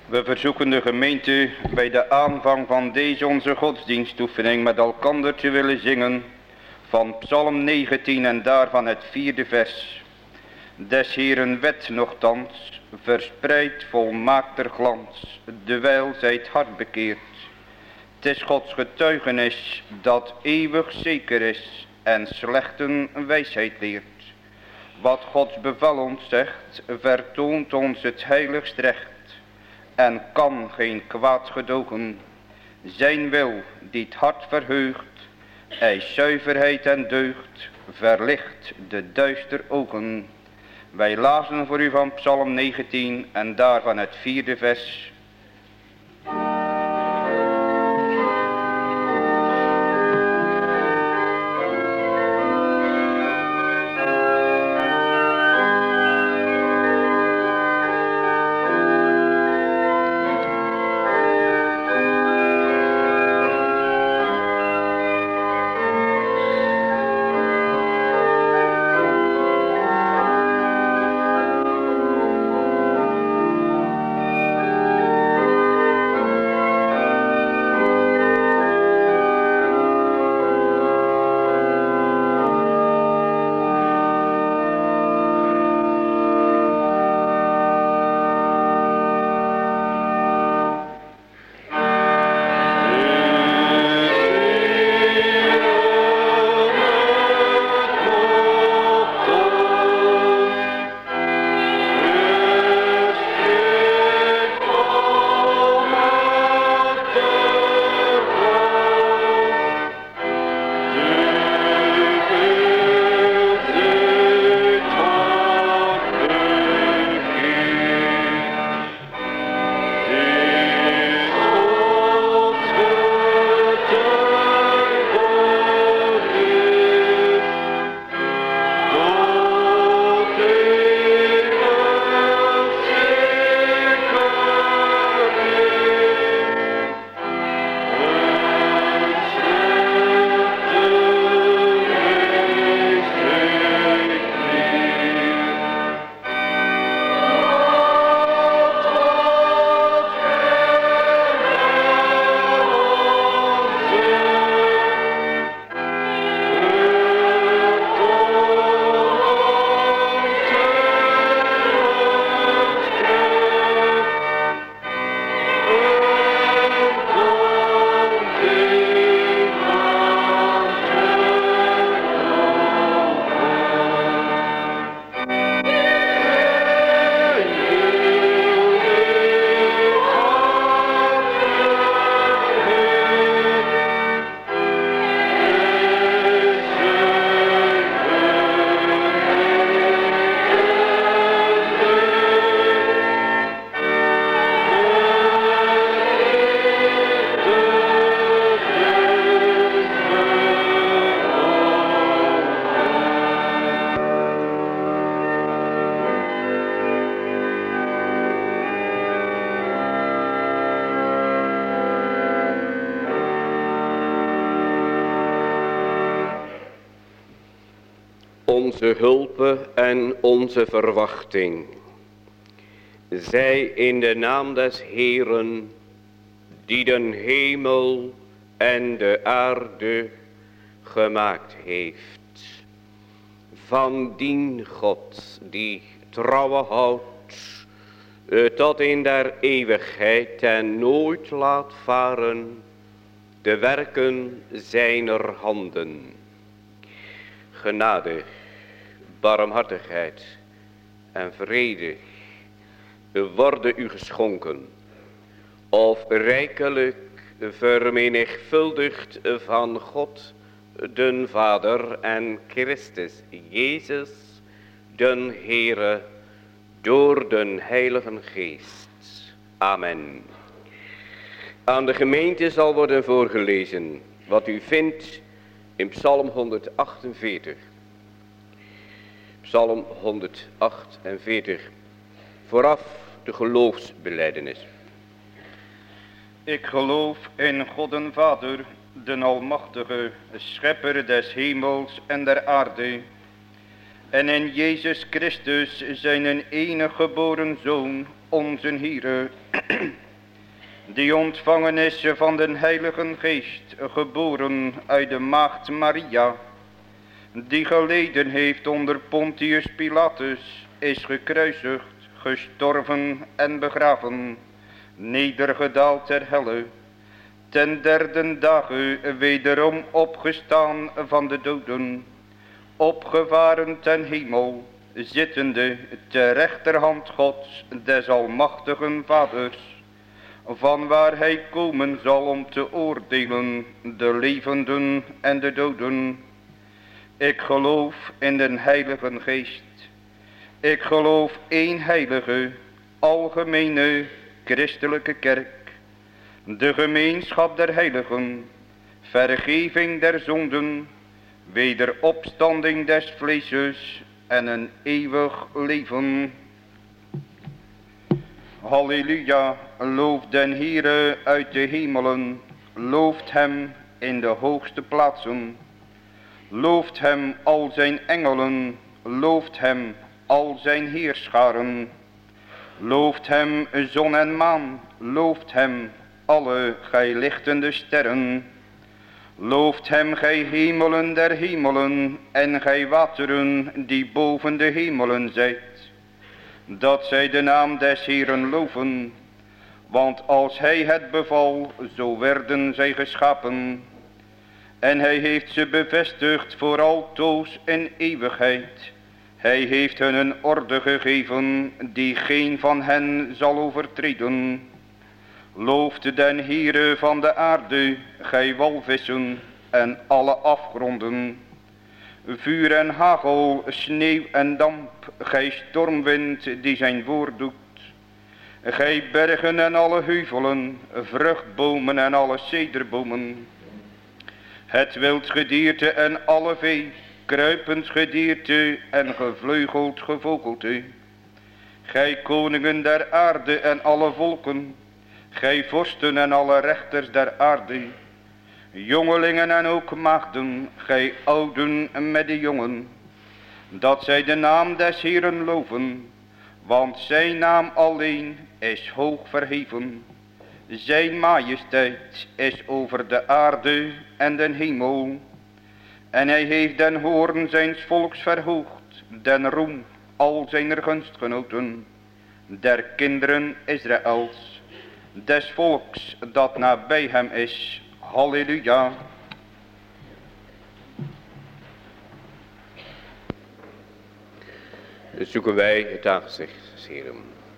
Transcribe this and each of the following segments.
We verzoeken de gemeente bij de aanvang van deze onze godsdienstoefening met elkander te willen zingen van Psalm 19 en daarvan het 4e vers. Des Heeren wet nochtans verspreidt volmaakter glans, dewijl zij het hart bekeert. 'Tis Gods getuigenis dat eeuwig zeker is en slechten wijsheid leert. Wat Gods bevel ons zegt, vertoont ons het heiligst recht en kan geen kwaad gedogen. Zijn wil die het hart verheugt, eist zuiverheid en deugd, verlicht de duister ogen. Wij lazen voor u van Psalm 19 en daarvan het 4e vers. Onze hulpe en onze verwachting, zij in de naam des Heeren, die den hemel en de aarde gemaakt heeft. Van dien God die trouwe houdt, tot in der eeuwigheid en nooit laat varen de werken zijner handen. Genade, barmhartigheid en vrede worden u geschonken, of rijkelijk vermenigvuldigd van God, den Vader en Christus Jezus, den Heere, door den Heiligen Geest. Amen. Aan de gemeente zal worden voorgelezen wat u vindt in Psalm 148. Psalm 148. Vooraf de geloofsbelijdenis. Ik geloof in God en Vader, den Almachtige, Schepper des hemels en der aarde, en in Jezus Christus, zijn enige geboren Zoon, onze Heere, die ontvangen is van den Heiligen Geest, geboren uit de maagd Maria, die geleden heeft onder Pontius Pilatus, is gekruisigd, gestorven en begraven, nedergedaald ter helle, ten derde dage wederom opgestaan van de doden, opgevaren ten hemel, zittende ter rechterhand Gods, des almachtigen Vaders, van waar hij komen zal om te oordelen de levenden en de doden. Ik geloof in den Heiligen Geest. Ik geloof één heilige, algemene, christelijke kerk, de gemeenschap der heiligen, vergeving der zonden, wederopstanding des vleeses en een eeuwig leven. Halleluja, looft den Heere uit de hemelen, looft hem in de hoogste plaatsen, looft hem al zijn engelen, looft hem al zijn heerscharen, looft hem zon en maan, looft hem alle gij lichtende sterren, looft hem gij hemelen der hemelen en gij wateren die boven de hemelen zijt, dat zij de naam des Heeren loven, want als hij het beval, zo werden zij geschapen, en hij heeft ze bevestigd voor altoos en eeuwigheid. Hij heeft hun een orde gegeven, die geen van hen zal overtreden. Looft den Heere van de aarde, gij walvissen en alle afgronden. Vuur en hagel, sneeuw en damp, gij stormwind die zijn woord doet. Gij bergen en alle heuvelen, vruchtbomen en alle cederbomen. Het wild gedierte en alle vee, kruipend gedierte en gevleugeld gevogelte. Gij koningen der aarde en alle volken, gij vorsten en alle rechters der aarde. Jongelingen en ook maagden, gij ouden met de jongen, dat zij de naam des Heeren loven, want zijn naam alleen is hoog verheven. Zijn majesteit is over de aarde en den hemel. En hij heeft den hoorn zijns volks verhoogd, den roem al zijner gunstgenoten, der kinderen Israëls, des volks dat nabij hem is. Halleluja. Dus zoeken wij het aangezicht des Heeren.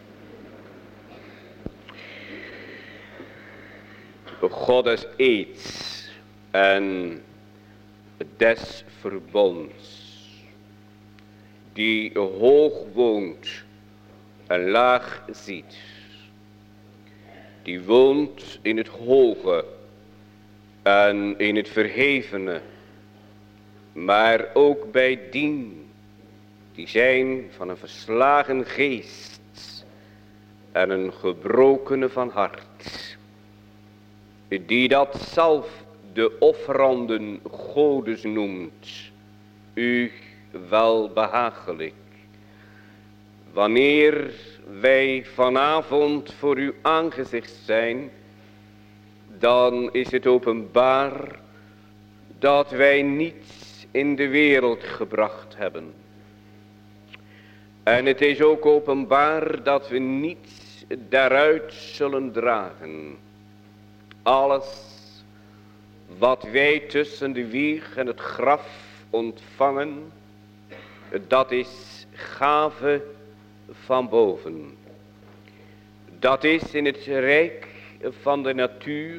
God des eeds en des verbonds, die hoog woont en laag ziet, die woont in het hoge en in het verhevene, maar ook bij dien die zijn van een verslagen geest en een gebrokene van hart, die dat zelf de offeranden Godes noemt, u wel behagelijk. Wanneer wij vanavond voor uw aangezicht zijn, dan is het openbaar dat wij niets in de wereld gebracht hebben. En het is ook openbaar dat we niets daaruit zullen dragen. Alles wat wij tussen de wieg en het graf ontvangen, dat is gave van boven. Dat is in het rijk van de natuur.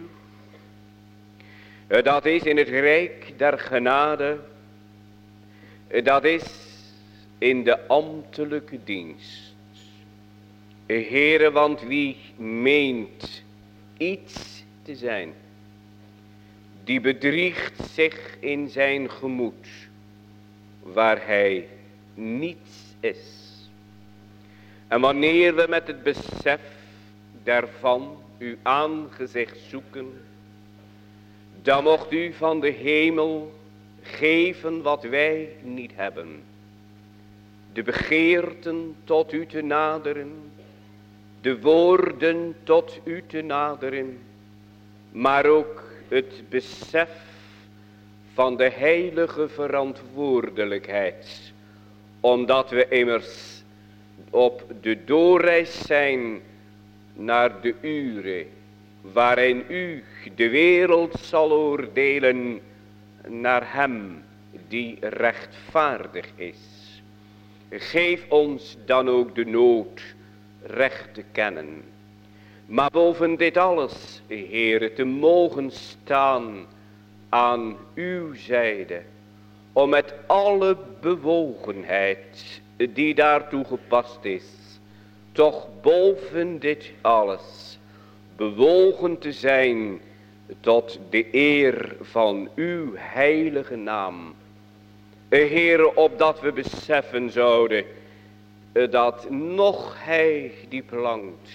Dat is in het rijk der genade. Dat is in de ambtelijke dienst. Heere, want wie meent iets te zijn, die bedriegt zich in zijn gemoed, waar hij niets is. En wanneer we met het besef daarvan uw aangezicht zoeken, dan mocht u van de hemel geven wat wij niet hebben. De begeerten tot u te naderen, de woorden tot u te naderen, maar ook het besef van de heilige verantwoordelijkheid, omdat we immers op de doorreis zijn naar de uren waarin u de wereld zal oordelen naar hem die rechtvaardig is. Geef ons dan ook de nood recht te kennen. Maar boven dit alles, Heere, te mogen staan aan uw zijde. Om met alle bewogenheid die daartoe gepast is, toch boven dit alles bewogen te zijn tot de eer van uw heilige naam. Heere, opdat we beseffen zouden dat nog hij die plankt,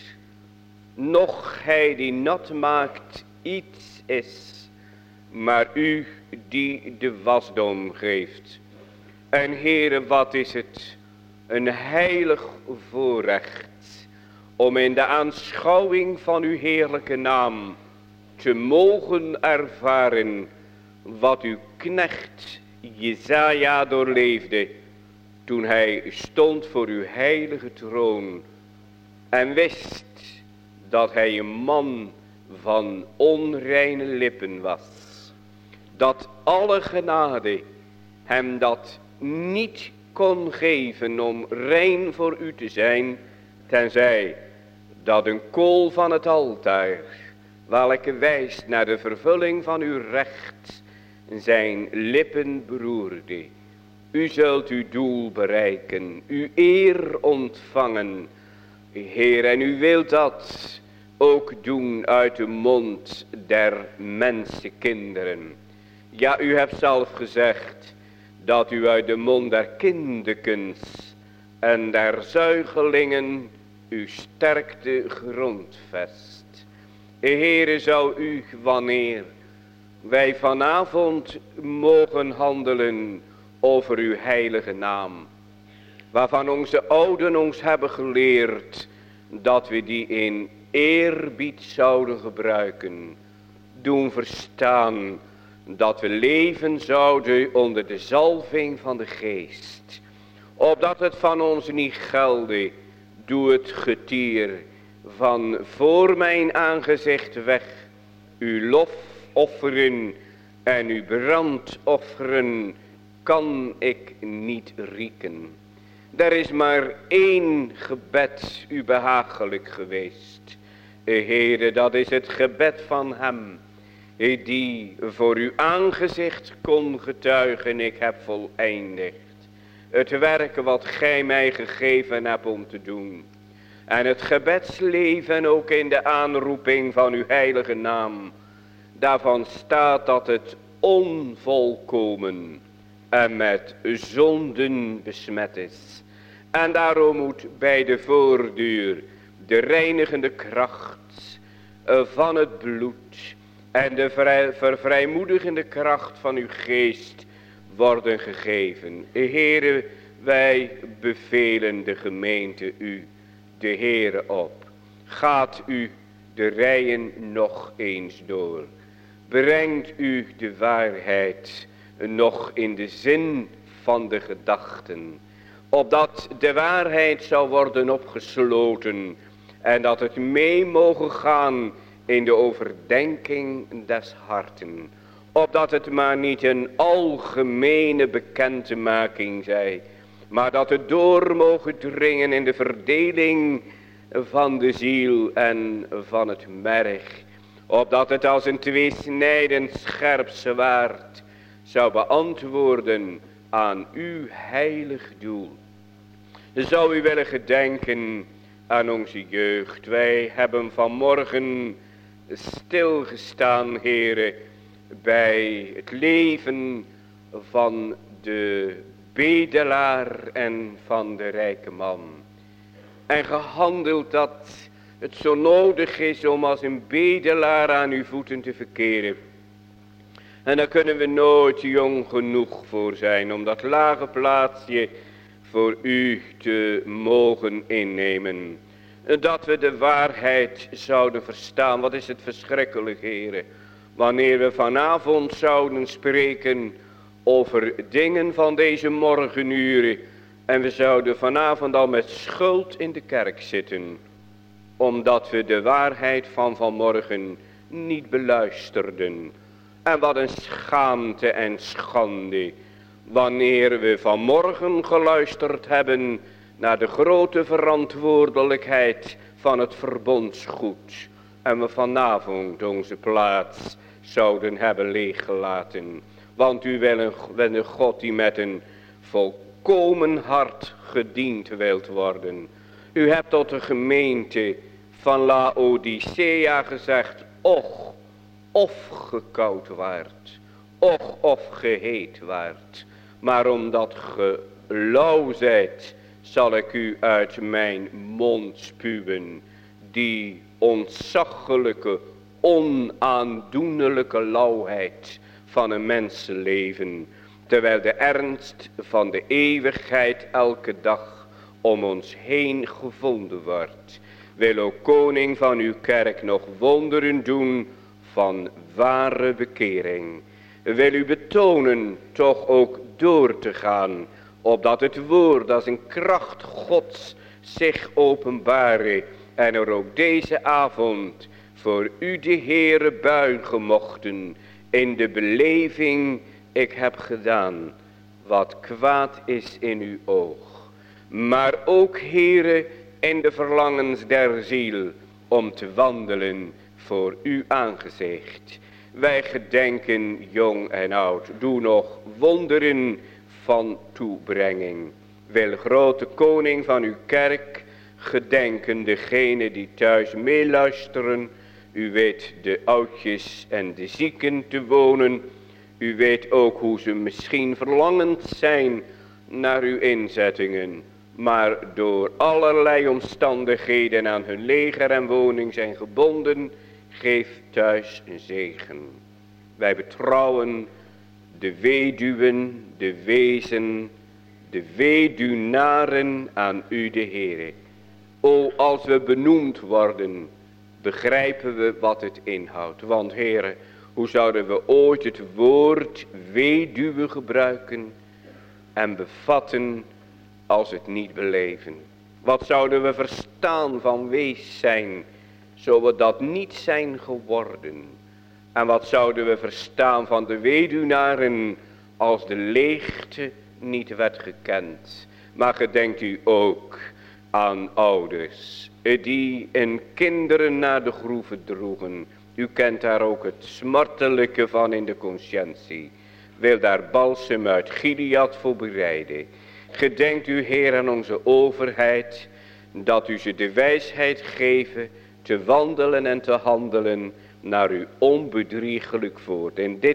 nog hij die nat maakt iets is, maar u die de wasdom geeft. En Heere, wat is het een heilig voorrecht om in de aanschouwing van uw heerlijke naam te mogen ervaren wat uw knecht Jesaja doorleefde toen hij stond voor uw heilige troon en wist dat hij een man van onreine lippen was. Dat alle genade hem dat niet kon geven om rein voor u te zijn, tenzij dat een kool van het altaar, welke wijst naar de vervulling van uw recht, zijn lippen beroerde. U zult uw doel bereiken, uw eer ontvangen, Heer, en u wilt dat ook doen uit de mond der mensenkinderen. Ja, u hebt zelf gezegd dat u uit de mond der kindekens en der zuigelingen uw sterkte grondvest. Heere, zou u, wanneer wij vanavond mogen handelen over uw heilige naam, waarvan onze ouden ons hebben geleerd dat we die in eerbied zouden gebruiken, doen verstaan dat we leven zouden onder de zalving van de geest. Opdat het van ons niet gelde, doe het getier van voor mijn aangezicht weg, uw lofofferen en uw brandofferen kan ik niet rieken. Er is maar één gebed u behagelijk geweest. Heere, dat is het gebed van hem die voor uw aangezicht kon getuigen, ik heb voleindigd het werk wat gij mij gegeven hebt om te doen. En het gebedsleven ook in de aanroeping van uw heilige naam, daarvan staat dat het onvolkomen en met zonden besmet is. En daarom moet bij de voordeur de reinigende kracht van het bloed en de vervrijmoedigende kracht van uw geest worden gegeven. Heere, wij bevelen de gemeente u, de Heere, op. Gaat u de rijen nog eens door. Brengt u de waarheid nog in de zin van de gedachten, opdat de waarheid zou worden opgesloten en dat het mee mogen gaan in de overdenking des harten, opdat het maar niet een algemene bekendmaking zij, maar dat het door mogen dringen in de verdeling van de ziel en van het merg, opdat het als een tweesnijdend scherp zwaard zou beantwoorden aan uw heilig doel. Zou u willen gedenken aan onze jeugd. Wij hebben vanmorgen stilgestaan, Heere, bij het leven van de bedelaar en van de rijke man. En gehandeld dat het zo nodig is om als een bedelaar aan uw voeten te verkeren. En daar kunnen we nooit jong genoeg voor zijn om dat lage plaatsje voor u te mogen innemen. Dat we de waarheid zouden verstaan. Wat is het verschrikkelijk, heren. Wanneer we vanavond zouden spreken over dingen van deze morgenuren. En we zouden vanavond al met schuld in de kerk zitten. Omdat we de waarheid van vanmorgen niet beluisterden. En wat een schaamte en schande. Wanneer we vanmorgen geluisterd hebben naar de grote verantwoordelijkheid van het verbondsgoed. En we vanavond onze plaats zouden hebben leeggelaten. Want u bent een God die met een volkomen hart gediend wilt worden. U hebt tot de gemeente van Laodicea gezegd, och, of ge koud waart, och, of ge heet waart. Maar omdat ge lauw zijt, zal ik u uit mijn mond spuwen. Die ontzaglijke, onaandoenlijke lauwheid van een mensenleven. Terwijl de ernst van de eeuwigheid elke dag om ons heen gevonden wordt. Wil ook koning van uw kerk nog wonderen doen van ware bekering. Wil u betonen toch ook door te gaan. Opdat het woord als een kracht Gods zich openbare. En er ook deze avond voor u de Heere buigen mochten. In de beleving ik heb gedaan wat kwaad is in uw oog. Maar ook Heere in de verlangens der ziel om te wandelen voor uw aangezicht. Wij gedenken jong en oud. Doe nog wonderen van toebrenging. Wil grote koning van uw kerk gedenken degene die thuis meeluisteren. U weet de oudjes en de zieken te wonen. U weet ook hoe ze misschien verlangend zijn naar uw inzettingen. Maar door allerlei omstandigheden aan hun leger en woning zijn gebonden. Geef thuis een zegen. Wij betrouwen de weduwen, de wezen, de weduwnaren aan u de Heere. O, als we benoemd worden, begrijpen we wat het inhoudt. Want Heere, hoe zouden we ooit het woord weduwe gebruiken en bevatten als het niet beleven? Wat zouden we verstaan van wees zijn, zo we dat niet zijn geworden? En wat zouden we verstaan van de weduwnaren als de leegte niet werd gekend? Maar gedenkt u ook aan ouders die hun kinderen naar de groeven droegen. U kent daar ook het smartelijke van in de conscientie. Wil daar balsem uit Gilead voor bereiden. Gedenkt u Heer aan onze overheid, dat u ze de wijsheid geven te wandelen en te handelen naar uw onbedriegelijk voort.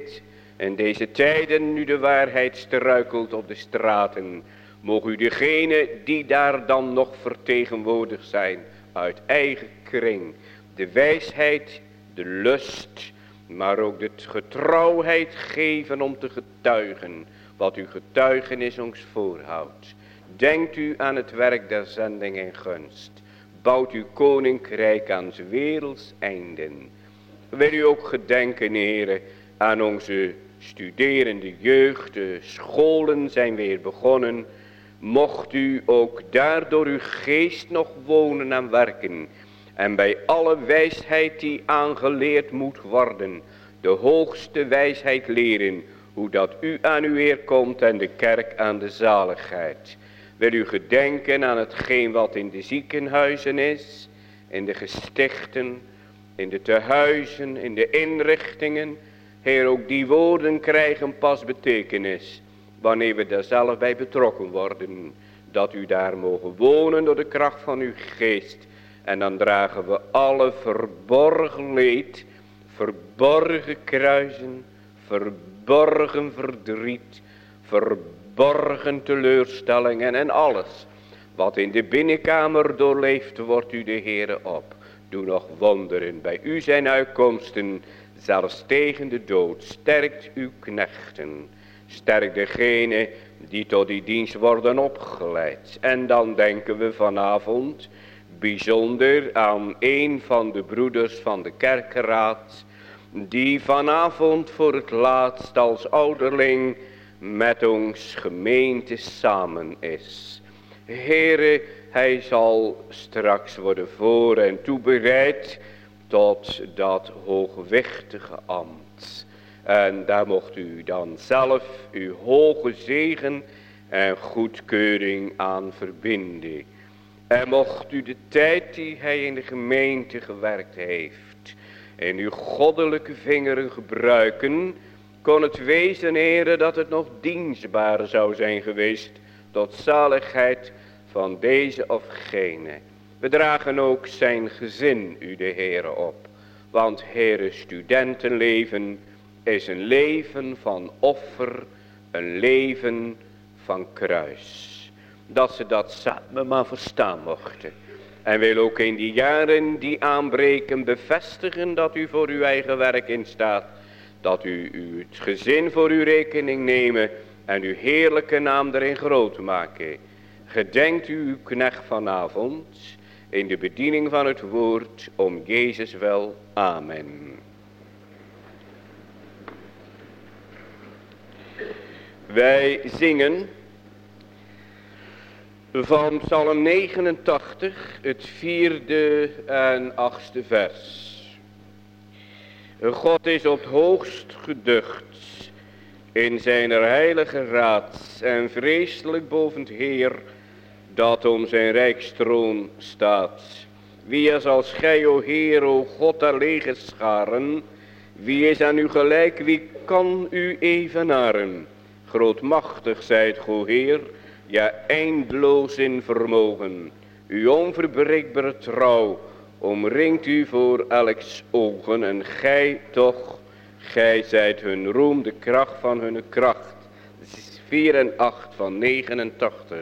In deze tijden nu de waarheid struikelt op de straten, mogen u degene die daar dan nog vertegenwoordigd zijn, uit eigen kring, de wijsheid, de lust, maar ook de getrouwheid geven om te getuigen, wat uw getuigenis ons voorhoudt. Denkt u aan het werk der zending en gunst. Bouwt uw koninkrijk aan 's werelds einden. Wil u ook gedenken, Heere, aan onze studerende jeugd. De scholen zijn weer begonnen. Mocht u ook daar door uw geest nog wonen en werken. En bij alle wijsheid die aangeleerd moet worden, de hoogste wijsheid leren, hoe dat u aan uw eer komt en de kerk aan de zaligheid. Wil u gedenken aan hetgeen wat in de ziekenhuizen is, in de gestichten, in de tehuizen, in de inrichtingen. Heer, ook die woorden krijgen pas betekenis wanneer we daar zelf bij betrokken worden. Dat u daar mogen wonen door de kracht van uw geest. En dan dragen we alle verborgen leed, verborgen kruisen, verborgen verdriet, verborgen teleurstellingen en alles wat in de binnenkamer doorleeft, wordt u de Heere op. Doe nog wonderen bij u zijn uitkomsten, zelfs tegen de dood. Sterkt uw knechten, sterk degene die tot die dienst worden opgeleid. En dan denken we vanavond Bijzonder aan een van de broeders van de kerkenraad, die vanavond voor het laatst als ouderling met ons gemeente samen is. Heere, hij zal straks worden voor en toebereid tot dat hoogwichtige ambt. En daar mocht u dan zelf uw hoge zegen en goedkeuring aan verbinden. En mocht u de tijd die hij in de gemeente gewerkt heeft in uw goddelijke vingeren gebruiken, kon het wezen, Heere, dat het nog dienstbaar zou zijn geweest tot zaligheid van deze of gene. We dragen ook zijn gezin u de Heere op. Want Heere, studentenleven is een leven van offer, een leven van kruis. Dat ze dat samen maar verstaan mochten. En wil ook in die jaren die aanbreken bevestigen dat u voor uw eigen werk instaat. Dat u het gezin voor uw rekening nemen en uw heerlijke naam erin groot maken. Gedenkt u uw knecht vanavond in de bediening van het woord om Jezus wel. Amen. Wij zingen van Psalm 89, het 4e en 8e vers. God is op het hoogst geducht in zijn heilige raad en vreselijk boven het Heer dat om zijn rijkstroon staat. Wie is als gij, o Heer, o God der legerscharen? Wie is aan u gelijk, wie kan u evenaren? Grootmachtig zijt, o Heer, ja eindeloos in vermogen. Uw onverbreekbare trouw omringt u voor elks ogen. En gij toch, gij zijt hun roem, de kracht van hun kracht. Dat is 4 en 8 van 89.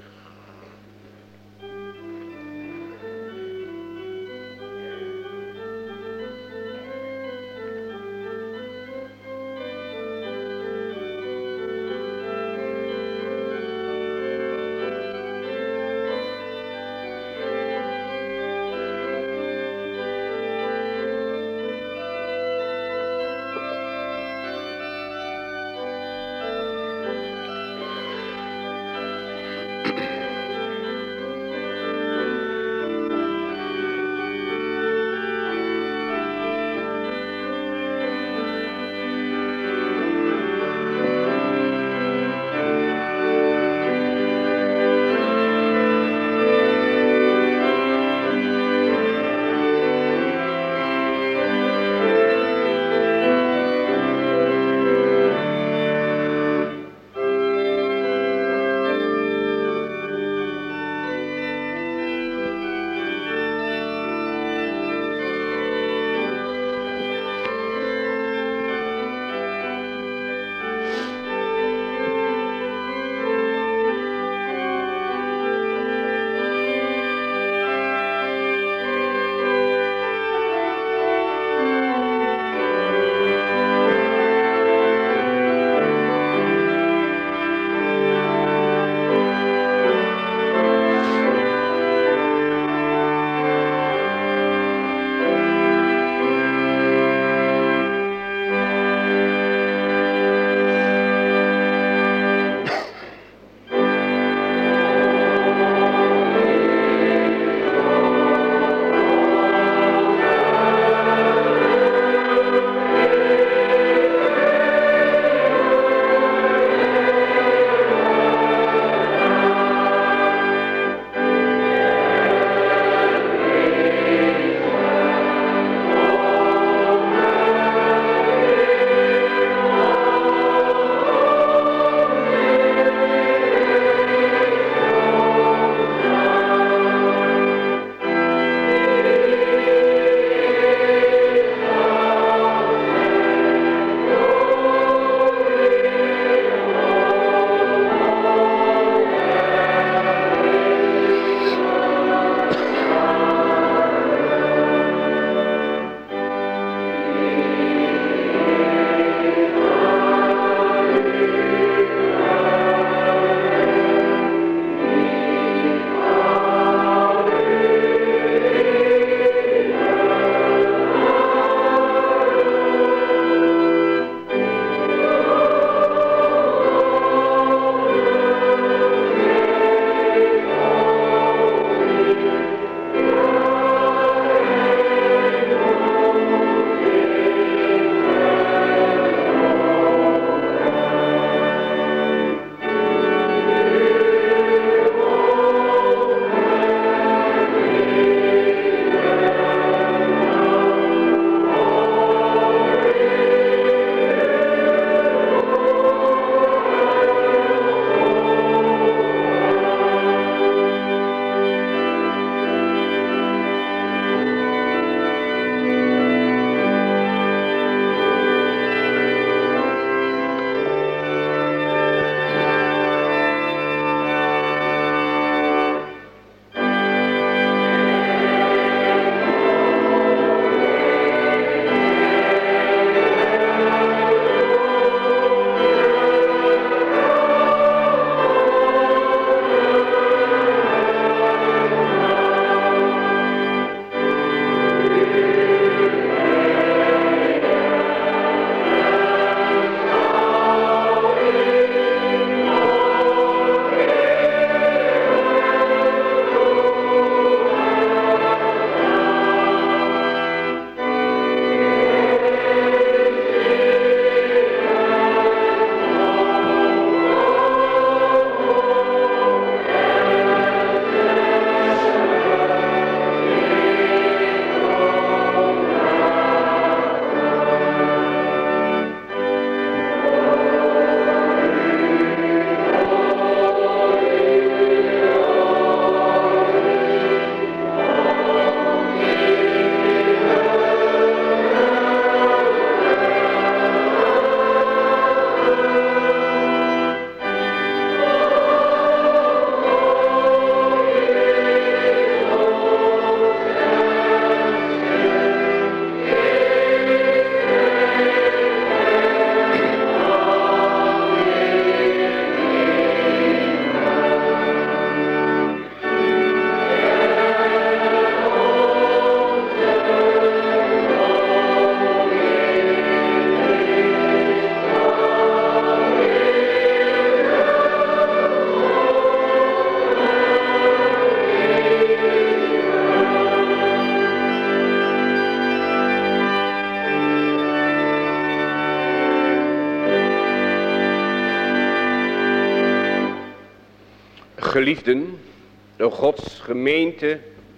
Geliefden, de Gods gemeente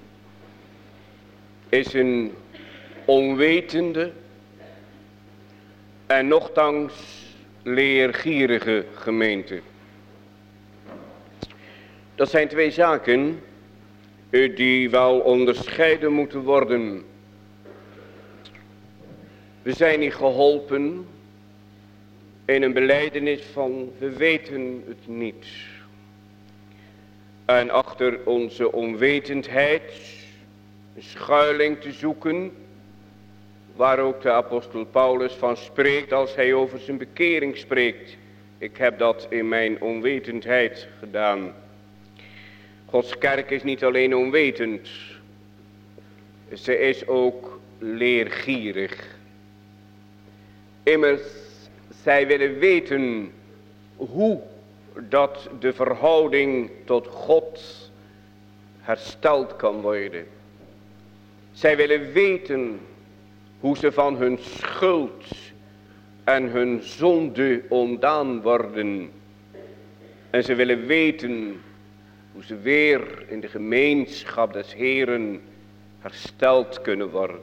is een onwetende en nochtans leergierige gemeente. Dat zijn twee zaken die wel onderscheiden moeten worden. We zijn niet geholpen in een belijdenis van we weten het niet. En achter onze onwetendheid een schuiling te zoeken, waar ook de apostel Paulus van spreekt als hij over zijn bekering spreekt. Ik heb dat in mijn onwetendheid gedaan. Gods kerk is niet alleen onwetend, ze is ook leergierig. Immers, zij willen weten hoe dat de verhouding tot God hersteld kan worden. Zij willen weten hoe ze van hun schuld en hun zonde ontdaan worden. En ze willen weten hoe ze weer in de gemeenschap des Heeren hersteld kunnen worden.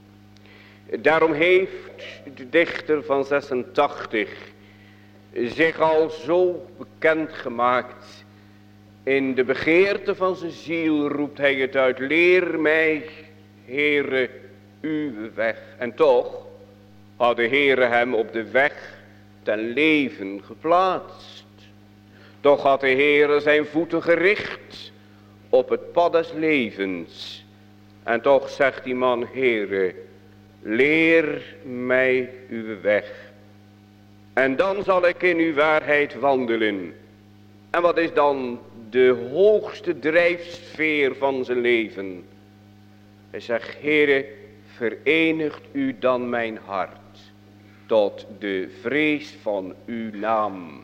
Daarom heeft de dichter van 86 zich al zo bekend gemaakt. In de begeerte van zijn ziel roept hij het uit. Leer mij, Heere, uw weg. En toch had de Heere hem op de weg ten leven geplaatst. Toch had de Heere zijn voeten gericht op het pad des levens. En toch zegt die man, Heere, leer mij uw weg. En dan zal ik in uw waarheid wandelen. En wat is dan de hoogste drijfsfeer van zijn leven? Hij zegt, Heere, verenigt u dan mijn hart tot de vrees van uw naam.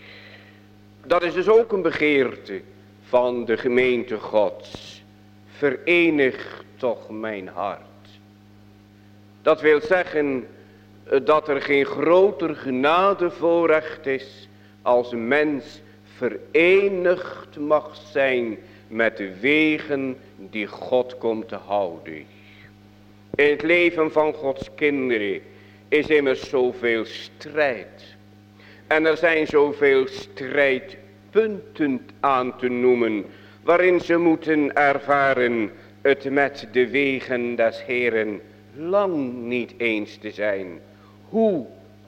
Dat is dus ook een begeerte van de gemeente Gods. Verenig toch mijn hart. Dat wil zeggen dat er geen groter genadevoorrecht is als een mens verenigd mag zijn met de wegen die God komt te houden. In het leven van Gods kinderen is immers zoveel strijd. En er zijn zoveel strijdpunten aan te noemen, waarin ze moeten ervaren het met de wegen des Heeren lang niet eens te zijn. Hoe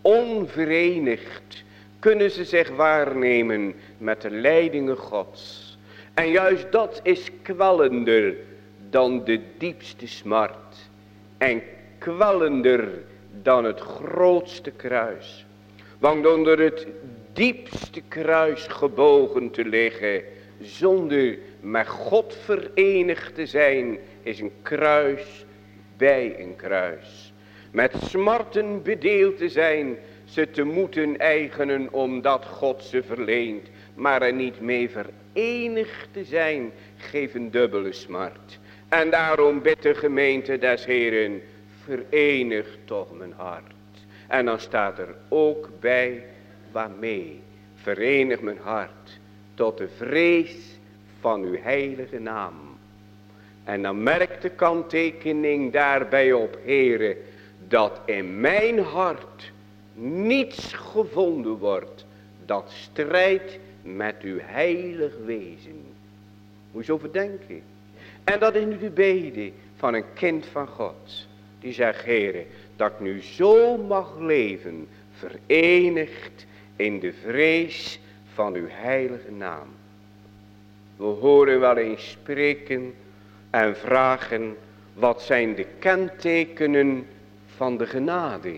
onverenigd kunnen ze zich waarnemen met de leidingen Gods. En juist dat is kwellender dan de diepste smart. En kwellender dan het grootste kruis. Want onder het diepste kruis gebogen te liggen, zonder met God verenigd te zijn, is een kruis bij een kruis. Met smarten bedeeld te zijn, ze te moeten eigenen omdat God ze verleent. Maar er niet mee verenigd te zijn, geeft een dubbele smart. En daarom bidt de gemeente des Heeren, verenig toch mijn hart. En dan staat er ook bij, waarmee? Verenig mijn hart tot de vrees van uw heilige naam. En dan merkt de kanttekening daarbij op, Heere, dat in mijn hart niets gevonden wordt dat strijdt met uw heilig wezen. Moet je over denken. En dat is nu de bede van een kind van God. Die zegt, Heere, dat ik nu zo mag leven, verenigd in de vrees van uw heilige naam. We horen wel eens spreken en vragen, wat zijn de kentekenen van de genade?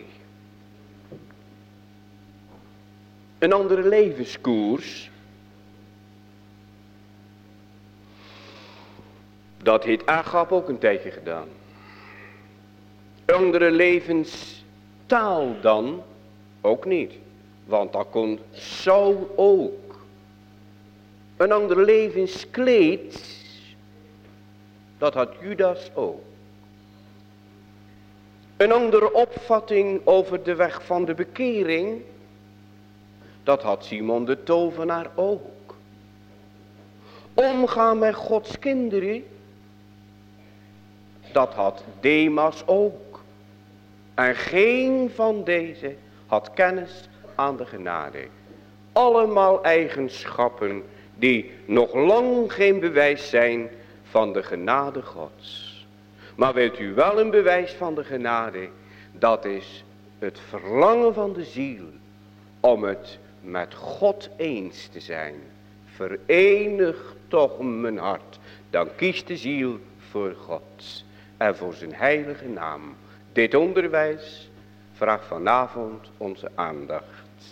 Een andere levenskoers, dat heeft Agab ook een tijdje gedaan. Een andere levenstaal dan ook niet, want dat kon Saul ook. Een ander levenskleed, dat had Judas ook. Een andere opvatting over de weg van de bekering, dat had Simon de tovenaar ook. omgaan met Gods kinderen. Dat had Demas ook. En geen van deze had kennis aan de genade. Allemaal eigenschappen die nog lang geen bewijs zijn van de genade Gods. Maar weet u wel een bewijs van de genade? Dat is het verlangen van de ziel om het met God eens te zijn. Verenig toch mijn hart. Dan kiest de ziel voor God en voor zijn heilige naam. Dit onderwijs vraagt vanavond onze aandacht.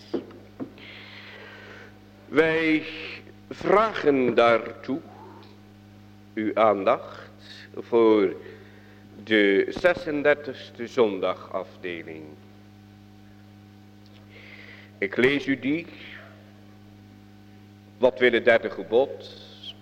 Wij vragen daartoe uw aandacht voor de 36e zondagafdeling. Ik lees u die. Wat wil het derde gebod?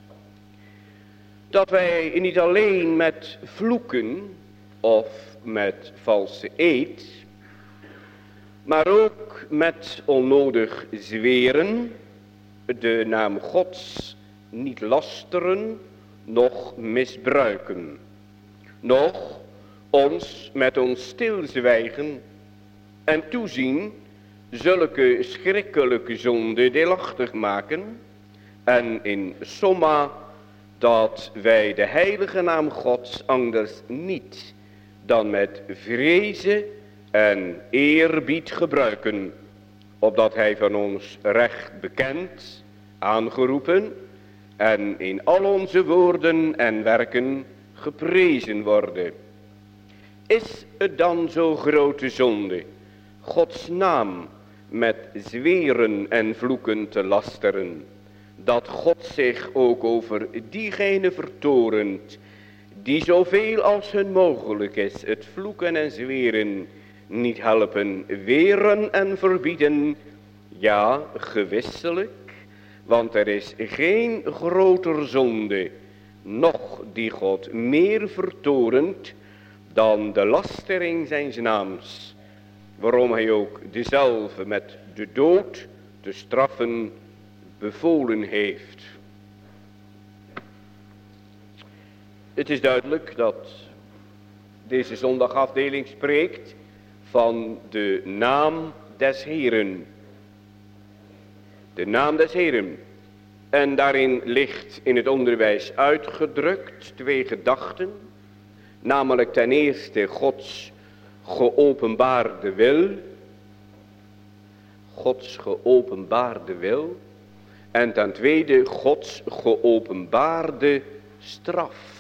Dat wij niet alleen met vloeken of met valse eed, maar ook met onnodig zweren de naam Gods niet lasteren, noch misbruiken. Noch ons met ons stilzwijgen en toezien zulke schrikkelijke zonden deelachtig maken. En in somma dat wij de heilige naam Gods anders niet dan met vrezen en eerbied gebruiken. Opdat hij van ons recht bekend, aangeroepen en in al onze woorden en werken geprezen worden. Is het dan zo grote zonde Gods naam met zweren en vloeken te lasteren, dat God zich ook over diegene vertorent, die zoveel als hun mogelijk is het vloeken en zweren niet helpen weren en verbieden? Ja, gewisselijk, want er is geen groter zonde, noch die God meer vertorent dan de lastering zijns naams, waarom hij ook dezelfde met de dood te straffen bevolen heeft. Het is duidelijk dat deze zondagafdeling spreekt van de naam des Heeren. De naam des Heeren. En daarin ligt in het onderwijs uitgedrukt twee gedachten. Namelijk ten eerste Gods geopenbaarde wil. Gods geopenbaarde wil. En ten tweede Gods geopenbaarde straf.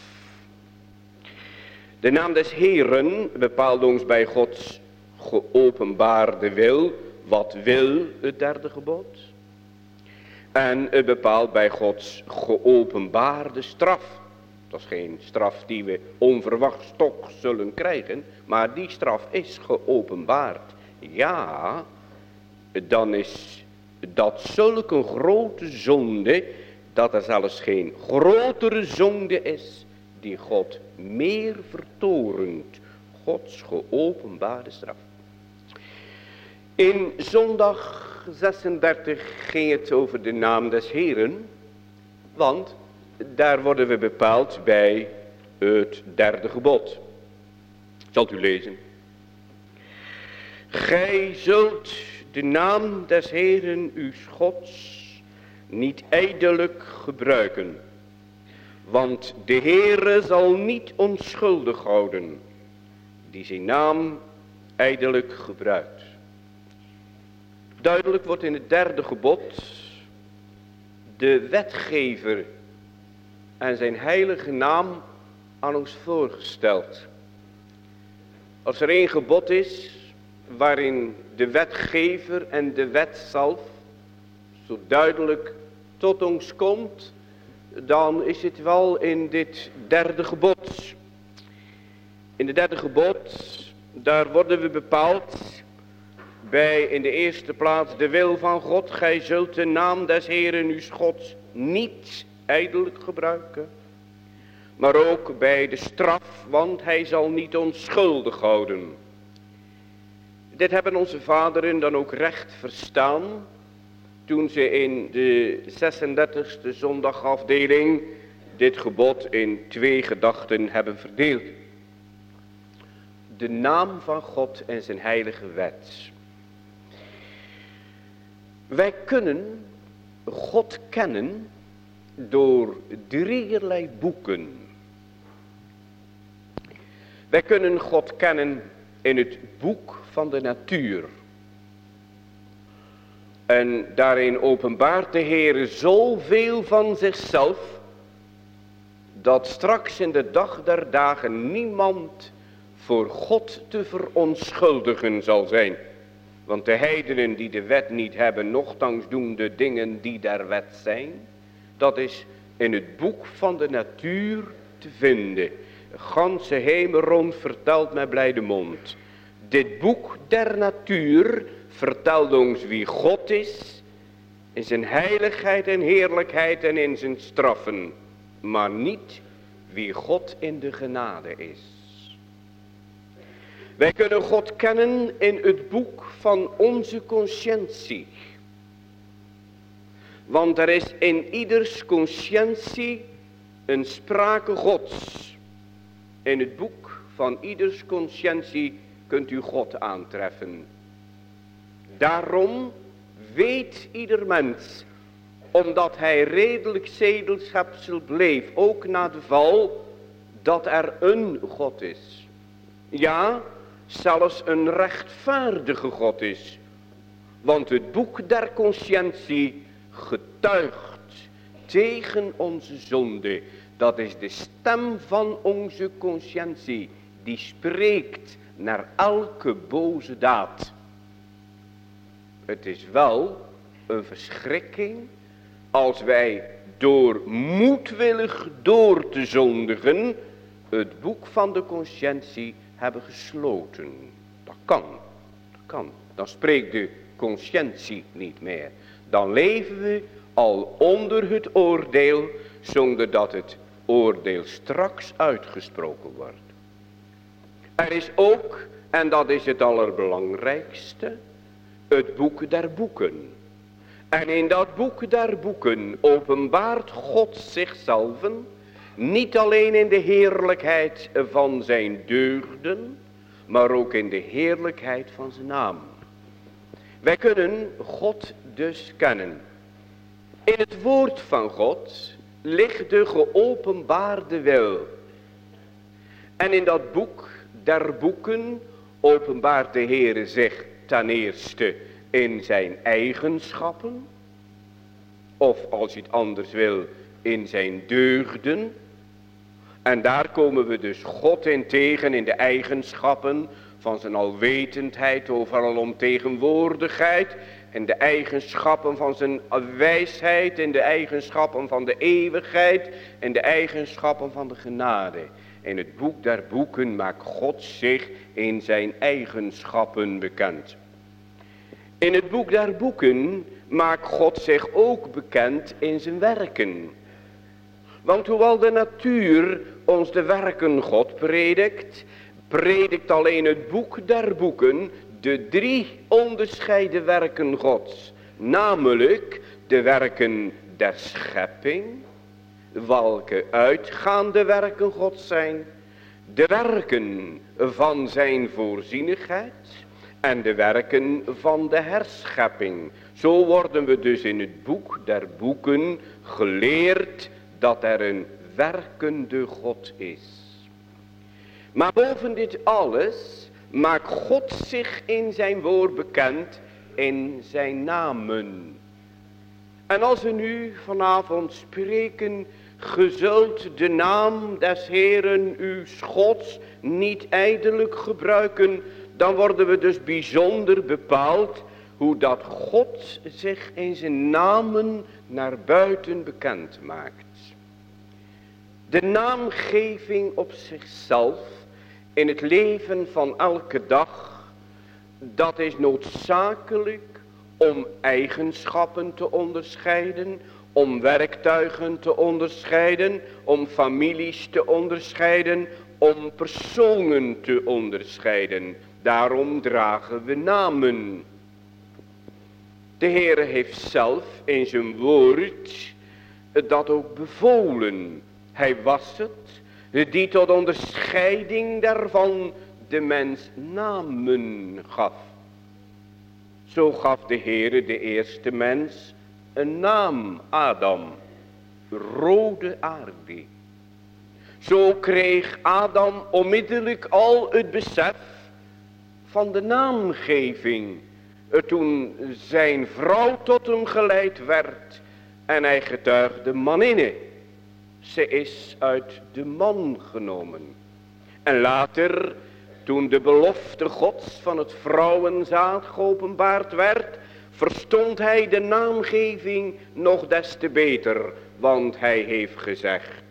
De naam des Heeren bepaalt ons bij Gods geopenbaarde wil. Wat wil het derde gebod? En het bepaalt bij Gods geopenbaarde straf. Dat is geen straf die we onverwachts toch zullen krijgen. Maar die straf is geopenbaard. Ja, dan is dat zulke grote zonde, dat er zelfs geen grotere zonde is die God meer vertorent. Gods geopenbaarde straf. In zondag 36 ging het over de naam des Heeren, want daar worden we bepaald bij het derde gebod. Ik zal het u lezen. Gij zult de naam des Heeren uws Gods niet ijdelijk gebruiken, want de Heere zal niet onschuldig houden die zijn naam ijdelijk gebruikt. Duidelijk wordt in het derde gebod de wetgever en zijn heilige naam aan ons voorgesteld. Als er één gebod is waarin de wetgever en de wet zelf zo duidelijk tot ons komt, dan is het wel in dit derde gebod. In het derde gebod, daar worden we bepaald bij in de eerste plaats de wil van God. Gij zult de naam des Heeren uws Gods niet ijdelijk gebruiken. Maar ook bij de straf, want hij zal niet onschuldig houden. Dit hebben onze vaderen dan ook recht verstaan toen ze in de 36e zondagafdeling dit gebod in 2 gedachten hebben verdeeld. De naam van God en zijn heilige wet. Wij kunnen God kennen door 3 boeken. Wij kunnen God kennen in het boek van de natuur. En daarin openbaart de Heer zoveel van zichzelf, dat straks in de dag der dagen niemand voor God te verontschuldigen zal zijn. Want de heidenen die de wet niet hebben, nochtans doen de dingen die der wet zijn. Dat is in het boek van de natuur te vinden. De ganse hemel rond vertelt met blijde mond. Dit boek der natuur vertelt ons wie God is, in zijn heiligheid en heerlijkheid en in zijn straffen, maar niet wie God in de genade is. Wij kunnen God kennen in het boek van onze conscientie. Want er is in ieders conscientie een sprake Gods. In het boek van ieders conscientie kunt u God aantreffen. Daarom weet ieder mens, omdat hij redelijk zedelschepsel bleef, ook na de val, dat er een God is. Ja, zelfs een rechtvaardige God is. Want het boek der conscientie getuigt tegen onze zonde. Dat is de stem van onze conscientie, die spreekt naar elke boze daad. Het is wel een verschrikking als wij door moedwillig door te zondigen het boek van de conscientie hebben gesloten. Dat kan. Dan spreekt de conscientie niet meer. Dan leven we al onder het oordeel, zonder dat het oordeel straks uitgesproken wordt. Er is ook, en dat is het allerbelangrijkste, het boek der boeken. En in dat boek der boeken openbaart God zichzelf, niet alleen in de heerlijkheid van zijn deugden, maar ook in de heerlijkheid van zijn naam. Wij kunnen God dus kennen. In het woord van God ligt de geopenbaarde wil. En in dat boek der boeken openbaart de Heere zich ten eerste in zijn eigenschappen. Of als je het anders wil, in zijn deugden. En daar komen we dus God in tegen in de eigenschappen van zijn alwetendheid, overal omtegenwoordigheid. In de eigenschappen van zijn wijsheid, in de eigenschappen van de eeuwigheid, in de eigenschappen van de genade. In het boek der boeken maakt God zich in zijn eigenschappen bekend. In het boek der boeken maakt God zich ook bekend in zijn werken. Want hoewel de natuur ons de werken God predikt, predikt alleen het boek der boeken de 3 onderscheiden werken Gods. Namelijk de werken der schepping, welke uitgaande werken Gods zijn, de werken van zijn voorzienigheid en de werken van de herschepping. Zo worden we dus in het boek der boeken geleerd dat er een werkende God is. Maar boven dit alles maakt God zich in zijn woord bekend in zijn namen. En als we nu vanavond spreken, ge zult de naam des Heeren uw Gods niet ijdelijk gebruiken, dan worden we dus bijzonder bepaald hoe dat God zich in zijn namen naar buiten bekend maakt. De naamgeving op zichzelf in het leven van elke dag, dat is noodzakelijk om eigenschappen te onderscheiden, om werktuigen te onderscheiden, om families te onderscheiden, om personen te onderscheiden. Daarom dragen we namen. De Heere heeft zelf in zijn woord dat ook bevolen. Hij was het die tot onderscheiding daarvan de mens namen gaf. Zo gaf de Heere de eerste mens een naam, Adam, rode aarde. Zo kreeg Adam onmiddellijk al het besef van de naamgeving, toen zijn vrouw tot hem geleid werd en hij getuigde maninne. Ze is uit de man genomen. En later, toen de belofte Gods van het vrouwenzaad geopenbaard werd, verstond hij de naamgeving nog des te beter, want hij heeft gezegd: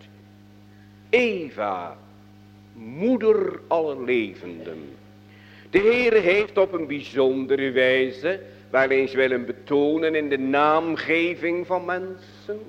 Eva, moeder aller levenden. De Heere heeft op een bijzondere wijze wel eens willen betonen in de naamgeving van mensen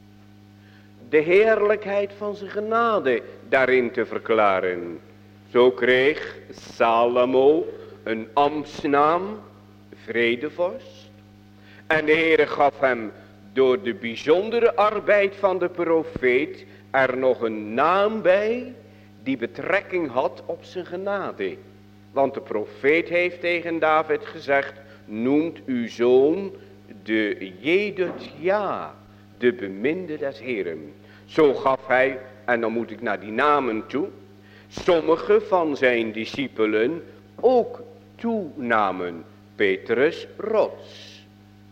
de heerlijkheid van zijn genade daarin te verklaren. Zo kreeg Salomo een ambtsnaam, vredevorst. En de Heere gaf hem door de bijzondere arbeid van de profeet er nog een naam bij die betrekking had op zijn genade. Want de profeet heeft tegen David gezegd: noemt uw zoon de Jedutja, de beminde des Heeren. Zo gaf hij, en dan moet ik naar die namen toe, sommige van zijn discipelen ook toenamen. Petrus, rots.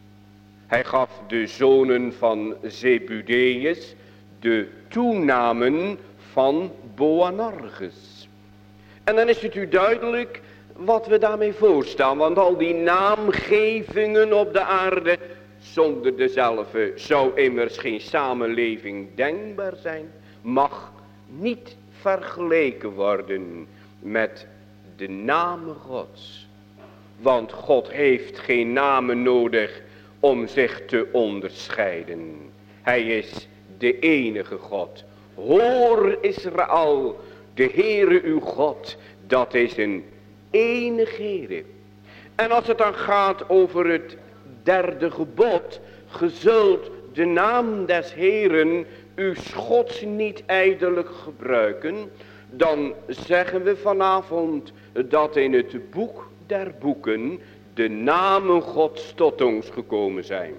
Hij gaf de zonen van Zebedeus de toenamen van Boanerges. En dan is het u duidelijk wat we daarmee voorstaan. Want al die naamgevingen op de aarde, zonder dezelfde zou immers geen samenleving denkbaar zijn. Mag niet vergeleken worden met de namen Gods. Want God heeft geen namen nodig om zich te onderscheiden. Hij is de enige God. Hoor Israël, de Heere uw God, dat is een enige Heere. En als het dan gaat over het derde gebod, ge zult de naam des Heeren uw Gods niet ijdelijk gebruiken, dan zeggen we vanavond dat in het boek der boeken de namen Gods tot ons gekomen zijn.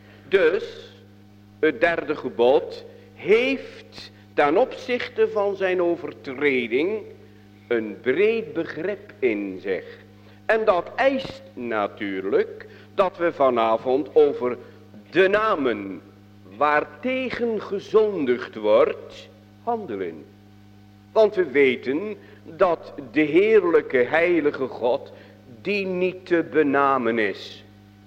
Dus het derde gebod heeft ten opzichte van zijn overtreding een breed begrip in zich. En dat eist natuurlijk dat we vanavond over de namen waartegen gezondigd wordt handelen. Want we weten dat de heerlijke heilige God die niet te benamen is.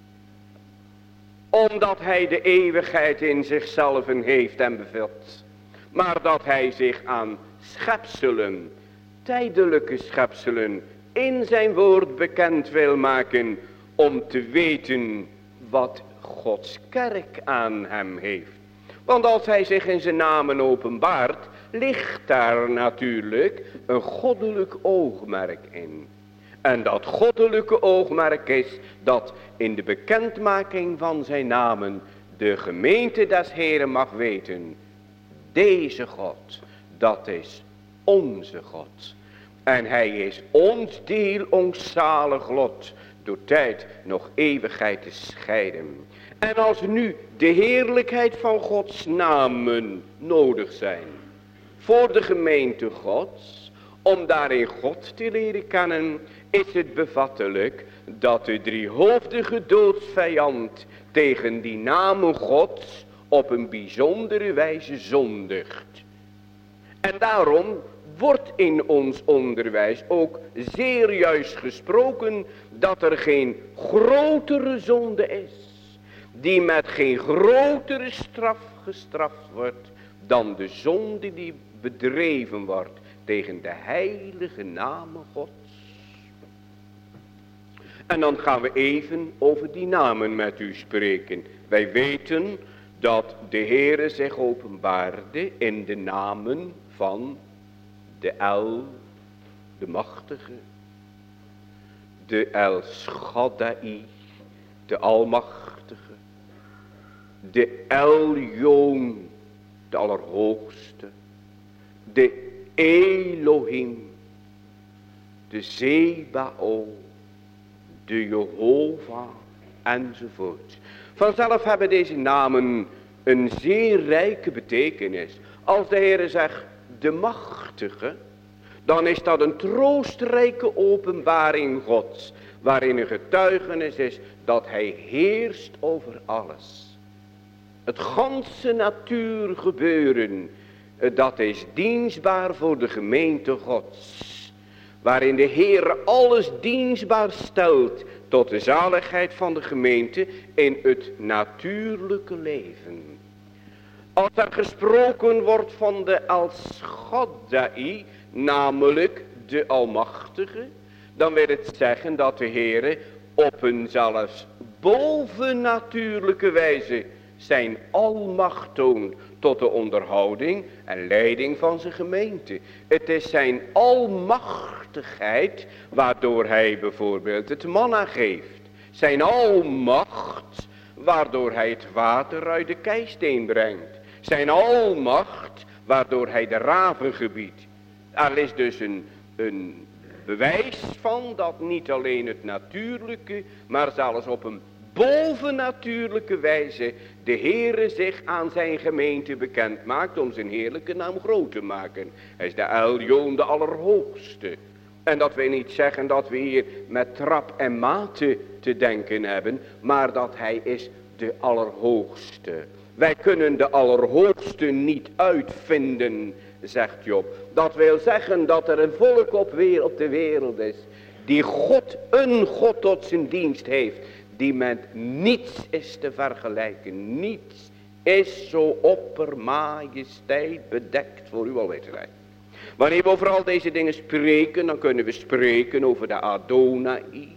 Omdat hij de eeuwigheid in zichzelf heeft en bevat. Maar dat hij zich aan schepselen, tijdelijke schepselen, in zijn woord bekend wil maken, om te weten wat Gods kerk aan hem heeft. Want als hij zich in zijn namen openbaart, ligt daar natuurlijk een goddelijk oogmerk in. En dat goddelijke oogmerk is dat in de bekendmaking van zijn namen de gemeente des Heeren mag weten: deze God, dat is onze God. En hij is ons deel, ons zalig lot, door tijd nog eeuwigheid te scheiden. En als nu de heerlijkheid van Gods namen nodig zijn voor de gemeente Gods, om daarin God te leren kennen, is het bevattelijk dat de driehoofdige doodsvijand tegen die namen Gods op een bijzondere wijze zondigt. En daarom wordt in ons onderwijs ook zeer juist gesproken dat er geen grotere zonde is, die met geen grotere straf gestraft wordt, dan de zonde die bedreven wordt tegen de heilige namen Gods. En dan gaan we even over die namen met u spreken. Wij weten dat de Heere zich openbaarde in de namen van de El, de machtige, de El Shaddai, de almacht, Almachtige, de Elyon, de Allerhoogste, de Elohim, de Zebaoth, de Jehovah, enzovoort. Vanzelf hebben deze namen een zeer rijke betekenis. Als de Heere zegt de Machtige, dan is dat een troostrijke openbaring Gods, waarin een getuigenis is dat Hij heerst over alles. Het ganse natuurgebeuren, dat is dienstbaar voor de gemeente Gods, waarin de Heer alles dienstbaar stelt tot de zaligheid van de gemeente in het natuurlijke leven. Als er gesproken wordt van de El-Shaddai, namelijk de Almachtige, dan wil het zeggen dat de Heer op een zelfs bovennatuurlijke wijze zijn almacht toont tot de onderhouding en leiding van zijn gemeente. Het is zijn almachtigheid waardoor hij bijvoorbeeld het manna geeft. Zijn almacht waardoor hij het water uit de keisteen brengt. Zijn almacht waardoor hij de raven gebiedt. Er is dus een bewijs van dat niet alleen het natuurlijke, maar zelfs op een bovennatuurlijke wijze de Heere zich aan zijn gemeente bekend maakt om zijn heerlijke naam groot te maken. Hij is de Elyon, de Allerhoogste. En dat wil niet zeggen dat we hier met trap en mate te denken hebben, maar dat hij is de Allerhoogste. Wij kunnen de Allerhoogste niet uitvinden, zegt Job. Dat wil zeggen dat er een volk op de wereld is die een God tot zijn dienst heeft, die met niets is te vergelijken. Niets is zo oppermajesteit bedekt voor uw alwetendheid. Wanneer we over al deze dingen spreken, dan kunnen we spreken over de Adonai,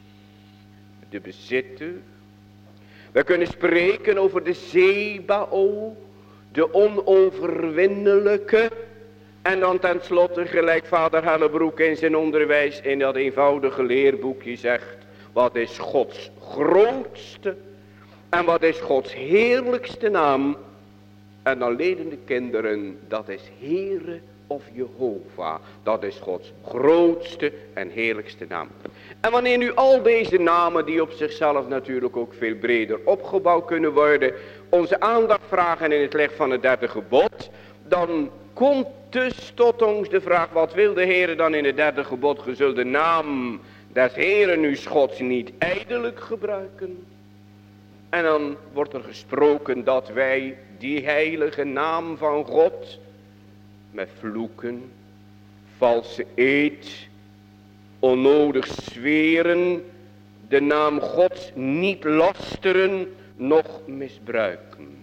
de bezitter. We kunnen spreken over de Zebaoth, de onoverwinnelijke. En dan tenslotte, gelijk vader Hellebroek in zijn onderwijs in dat eenvoudige leerboekje zegt, wat is Gods grootste en wat is Gods heerlijkste naam? En dan leden de kinderen, dat is Heere of Jehovah. Dat is Gods grootste en heerlijkste naam. En wanneer nu al deze namen, die op zichzelf natuurlijk ook veel breder opgebouwd kunnen worden, onze aandacht vragen in het licht van het derde gebod, dan komt dus tot ons de vraag, wat wil de Heere dan in het derde gebod? Ge zult de naam des Heeren uw Gods niet ijdelijk gebruiken. En dan wordt er gesproken dat wij die heilige naam van God met vloeken, valse eed, onnodig zweren, de naam Gods niet lasteren, noch misbruiken.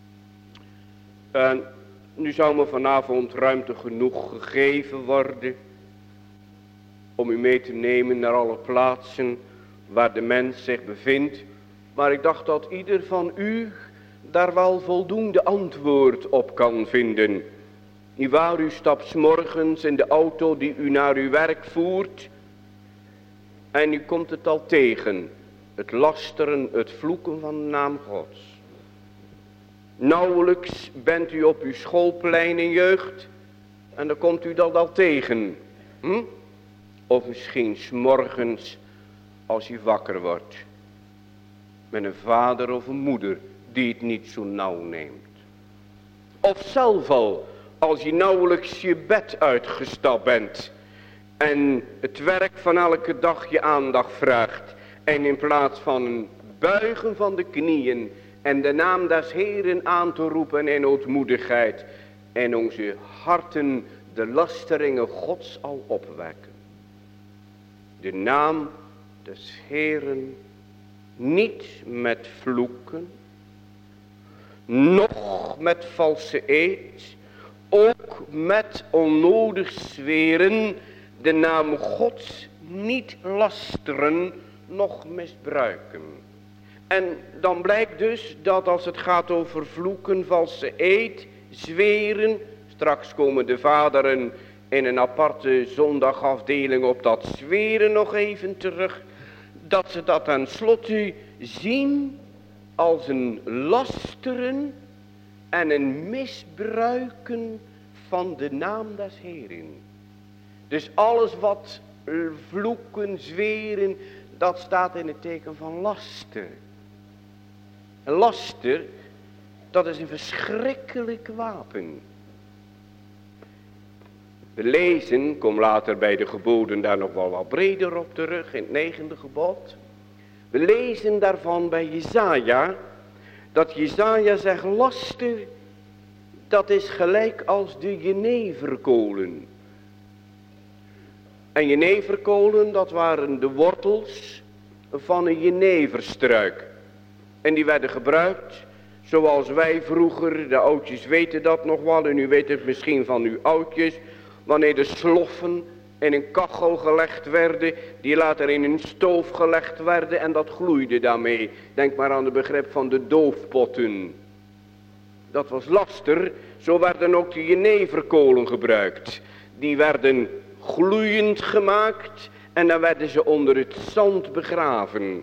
En nu zou me vanavond ruimte genoeg gegeven worden om u mee te nemen naar alle plaatsen waar de mens zich bevindt. Maar ik dacht dat ieder van u daar wel voldoende antwoord op kan vinden. Niewaar, u stapt 's morgens in de auto die u naar uw werk voert. En u komt het al tegen. Het lasteren, het vloeken van de naam Gods. Nauwelijks bent u op uw schoolplein in jeugd. En dan komt u dat al tegen. Of misschien 's morgens als u wakker wordt. Met een vader of een moeder die het niet zo nauw neemt. Of zelf al als je nauwelijks je bed uitgestapt bent. En het werk van elke dag je aandacht vraagt. En in plaats van een buigen van de knieën en de naam des Heeren aan te roepen in ootmoedigheid. En onze harten de lasteringen Gods al opwekken. De naam des Heeren niet met vloeken, noch met valse eed, ook met onnodig zweren, de naam Gods niet lasteren, noch misbruiken. En dan blijkt dus dat als het gaat over vloeken, valse eed, zweren, straks komen de vaderen in een aparte zondagafdeling op dat zweren nog even terug, dat ze dat tenslotte zien als een lasteren en een misbruiken van de naam des Heeren. Dus alles wat vloeken, zweren, dat staat in het teken van laster. Een laster, dat is een verschrikkelijk wapen. We lezen, kom later bij de geboden daar nog wel wat breder op terug, in het 9e gebod. We lezen daarvan bij Jesaja, dat Jesaja zegt, laster, dat is gelijk als de jeneverkolen. En jeneverkolen, dat waren de wortels van een jeneverstruik. En die werden gebruikt, zoals wij vroeger, de oudjes weten dat nog wel, en u weet het misschien van uw oudjes, wanneer de sloffen in een kachel gelegd werden, die later in een stoof gelegd werden en dat gloeide daarmee. Denk maar aan het begrip van de doofpotten. Dat was laster, zo werden ook de jeneverkolen gebruikt. Die werden gloeiend gemaakt en dan werden ze onder het zand begraven.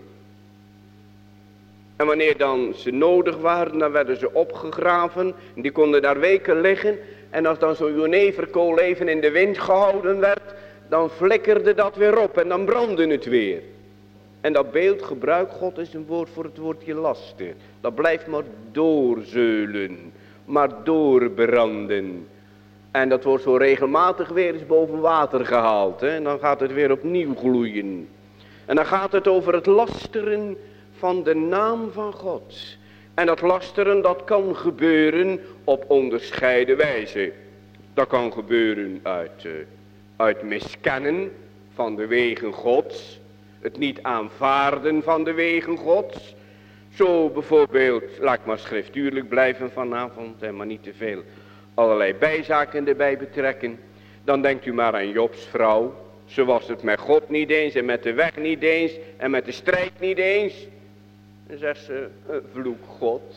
En wanneer dan ze nodig waren, dan werden ze opgegraven. En die konden daar weken liggen. En als dan zo'n jeneverkool even in de wind gehouden werd, dan flikkerde dat weer op en dan brandde het weer. En dat beeld gebruikt God is een woord voor het woordje laster. Dat blijft maar doorzeulen, maar doorbranden. En dat wordt zo regelmatig weer eens boven water gehaald. Hè? En dan gaat het weer opnieuw gloeien. En dan gaat het over het lasteren van de naam van God. En dat lasteren, dat kan gebeuren op onderscheiden wijze. Dat kan gebeuren uit miskennen van de wegen Gods. Het niet aanvaarden van de wegen Gods. Zo bijvoorbeeld, laat ik maar schriftuurlijk blijven vanavond en maar niet te veel allerlei bijzaken erbij betrekken. Dan denkt u maar aan Jobs vrouw. Ze was het met God niet eens en met de weg niet eens en met de strijd niet eens. Dan zegt ze, vloek God,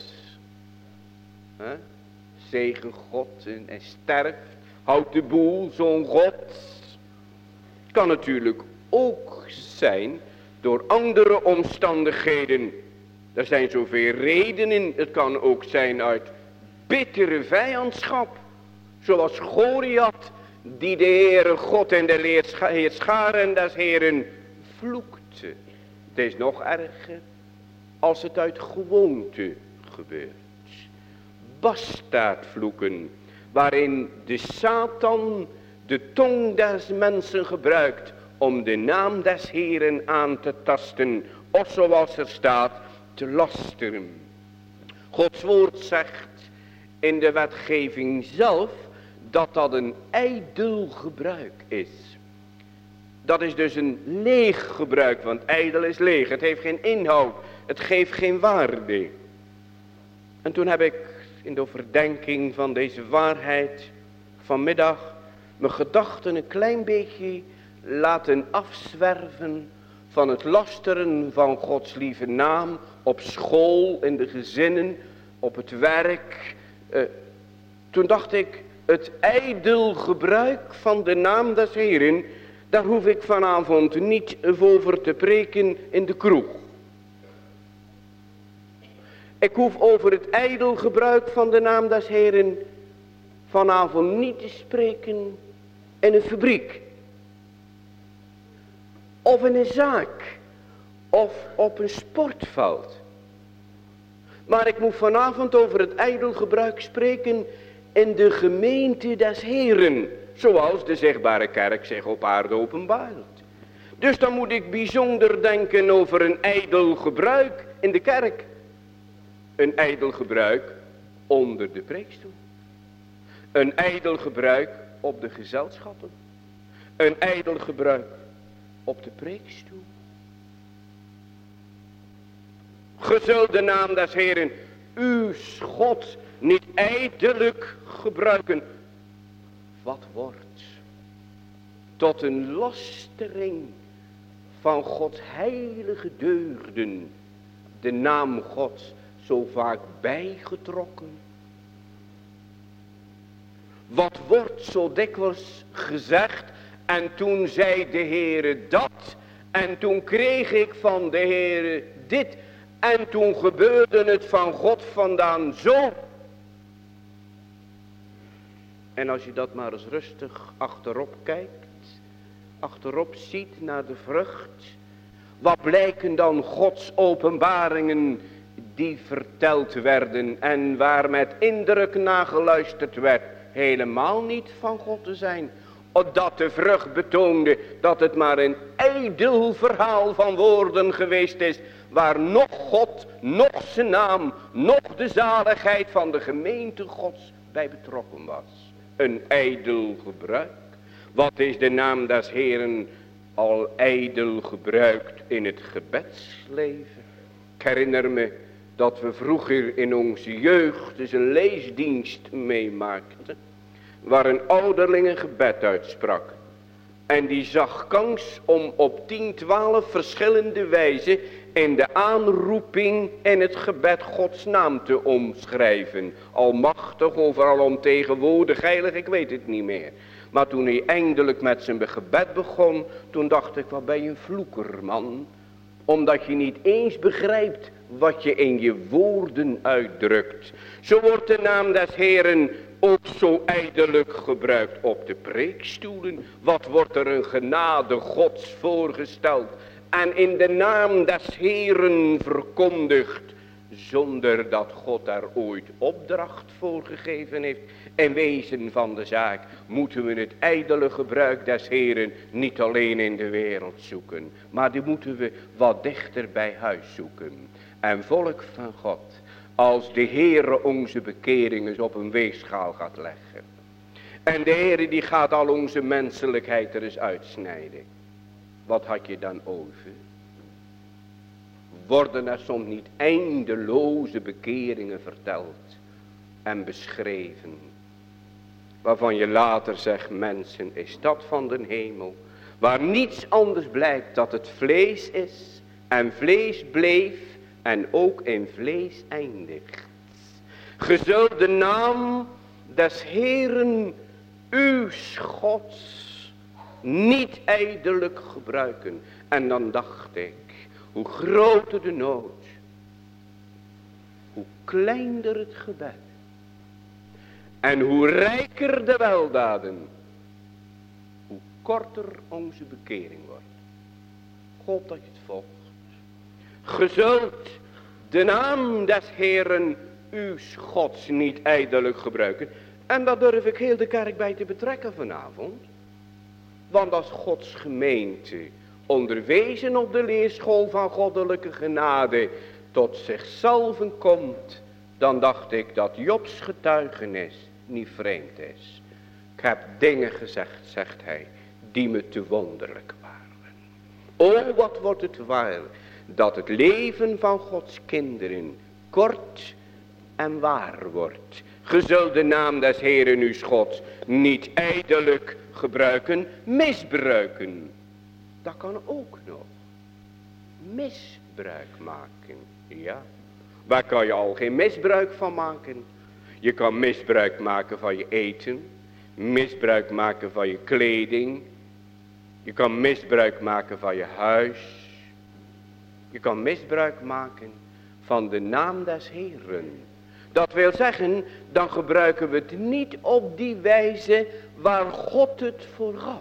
zegen God en sterft, houdt de boel, zo'n God. Het kan natuurlijk ook zijn door andere omstandigheden. Er zijn zoveel redenen, het kan ook zijn uit bittere vijandschap. Zoals Goliath, die de Heere God en de heerscharen des Heeren vloekte. Het is nog erger als het uit gewoonte gebeurt. Bastaardvloeken, waarin de Satan de tong des mensen gebruikt om de naam des Heeren aan te tasten, of zoals er staat, te lasteren. Gods woord zegt in de wetgeving zelf dat dat een ijdel gebruik is. Dat is dus een leeg gebruik, want ijdel is leeg. Het heeft geen inhoud, het geeft geen waarde. En toen heb ik in de overdenking van deze waarheid vanmiddag mijn gedachten een klein beetje laten afzwerven van het lasteren van Gods lieve naam op school, in de gezinnen, op het werk. Toen dacht ik, het ijdel gebruik van de naam des Heeren, daar hoef ik vanavond niet over te preken in de kroeg. Ik hoef over het ijdel gebruik van de naam des Heeren vanavond niet te spreken in een fabriek. Of in een zaak. Of op een sportveld. Maar ik moet vanavond over het ijdel gebruik spreken in de gemeente des Heeren. Zoals de zichtbare kerk zich op aarde openbaart. Dus dan moet ik bijzonder denken over een ijdel gebruik in de kerk. Een ijdel gebruik onder de preekstoel. Een ijdel gebruik op de gezelschappen. Een ijdel gebruik op de preekstoel. Ge zult de naam des Heeren, uw God, niet ijdelijk gebruiken. Wat wordt tot een lastering van Gods heilige deugden, de naam Gods zo vaak bijgetrokken. Wat wordt zo dikwijls gezegd, en toen zei de Heere dat, en toen kreeg ik van de Heere dit, En toen gebeurde het van God vandaan zo. En als je dat maar eens rustig achterop kijkt, achterop ziet naar de vrucht, wat blijken dan Gods openbaringen die verteld werden en waar met indruk naar geluisterd werd, helemaal niet van God te zijn. Dat de vrucht betoonde dat het maar een ijdel verhaal van woorden geweest is, waar nog God, nog zijn naam, nog de zaligheid van de gemeente Gods bij betrokken was. Een ijdel gebruik. Wat is de naam des Heeren al ijdel gebruikt in het gebedsleven? Ik herinner me dat we vroeger in onze jeugd eens een leesdienst meemaakten, waar een ouderling een gebed uitsprak. En die zag kans om op 10, 12 verschillende wijzen in de aanroeping en het gebed Gods naam te omschrijven. Almachtig, overal omtegenwoordig, heilig, ik weet het niet meer. Maar toen hij eindelijk met zijn gebed begon, toen dacht ik, wat ben je een vloeker, man. Omdat je niet eens begrijpt wat je in je woorden uitdrukt. Zo wordt de naam des Heeren ook zo ijdelijk gebruikt op de preekstoelen. Wat wordt er een genade Gods voorgesteld en in de naam des Heeren verkondigd, zonder dat God daar ooit opdracht voor gegeven heeft. In wezen van de zaak moeten we het ijdele gebruik des Heeren niet alleen in de wereld zoeken, maar die moeten we wat dichter bij huis zoeken. En volk van God, als de Heere onze bekeringen op een weegschaal gaat leggen, en de Heere die gaat al onze menselijkheid er eens uitsnijden, wat had je dan over? Worden er soms niet eindeloze bekeringen verteld en beschreven, waarvan je later zegt, mensen, is dat van de hemel, waar niets anders blijkt dat het vlees is en vlees bleef en ook in vlees eindigt. Ge zult de naam des Heeren uws Gods niet ijdelijk gebruiken. En dan dacht ik, hoe groter de nood, hoe kleiner het gebed en hoe rijker de weldaden, hoe korter onze bekering wordt. God dat je het volgt. Ge zult de naam des Heeren uws Gods niet ijdelijk gebruiken. En daar durf ik heel de kerk bij te betrekken vanavond. Want als Gods gemeente onderwezen op de leerschool van goddelijke genade tot zichzelf komt, dan dacht ik dat Jobs getuigenis niet vreemd is. Ik heb dingen gezegd, zegt hij, die me te wonderlijk waren. O, wat wordt het waar dat het leven van Gods kinderen kort en waar wordt. Ge zult de naam des Heeren uws Gods niet ijdelijk gebruiken, misbruiken. Dat kan ook nog. Misbruik maken, ja. Waar kan je al geen misbruik van maken? Je kan misbruik maken van je eten, misbruik maken van je kleding. Je kan misbruik maken van je huis. Je kan misbruik maken van de naam des Heeren. Dat wil zeggen, dan gebruiken we het niet op die wijze waar God het voor gaf.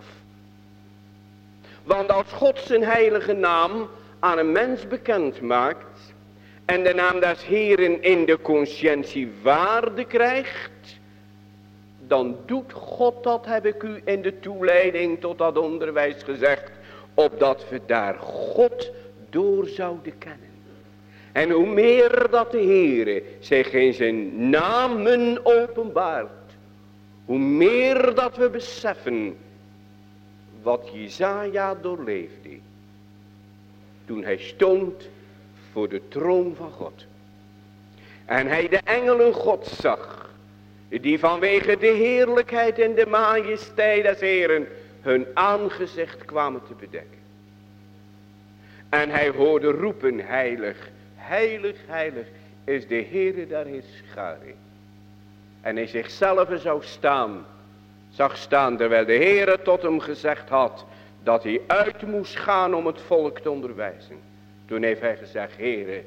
Want als God zijn heilige naam aan een mens bekend maakt en de naam des Heeren in de conscientie waarde krijgt, dan doet God dat, heb ik u in de toeleiding tot dat onderwijs gezegd, opdat we daar God door zouden kennen. En hoe meer dat de Heere zich in zijn namen openbaart, hoe meer dat we beseffen wat Jesaja doorleefde toen hij stond voor de troon van God. En hij de engelen God zag, die vanwege de heerlijkheid en de majesteit des Heeren hun aangezicht kwamen te bedekken. En hij hoorde roepen, heilig, heilig, heilig is de Heere der Heerscharen. En hij zichzelf zag staan terwijl de Heere tot hem gezegd had dat hij uit moest gaan om het volk te onderwijzen. Toen heeft hij gezegd, Heere,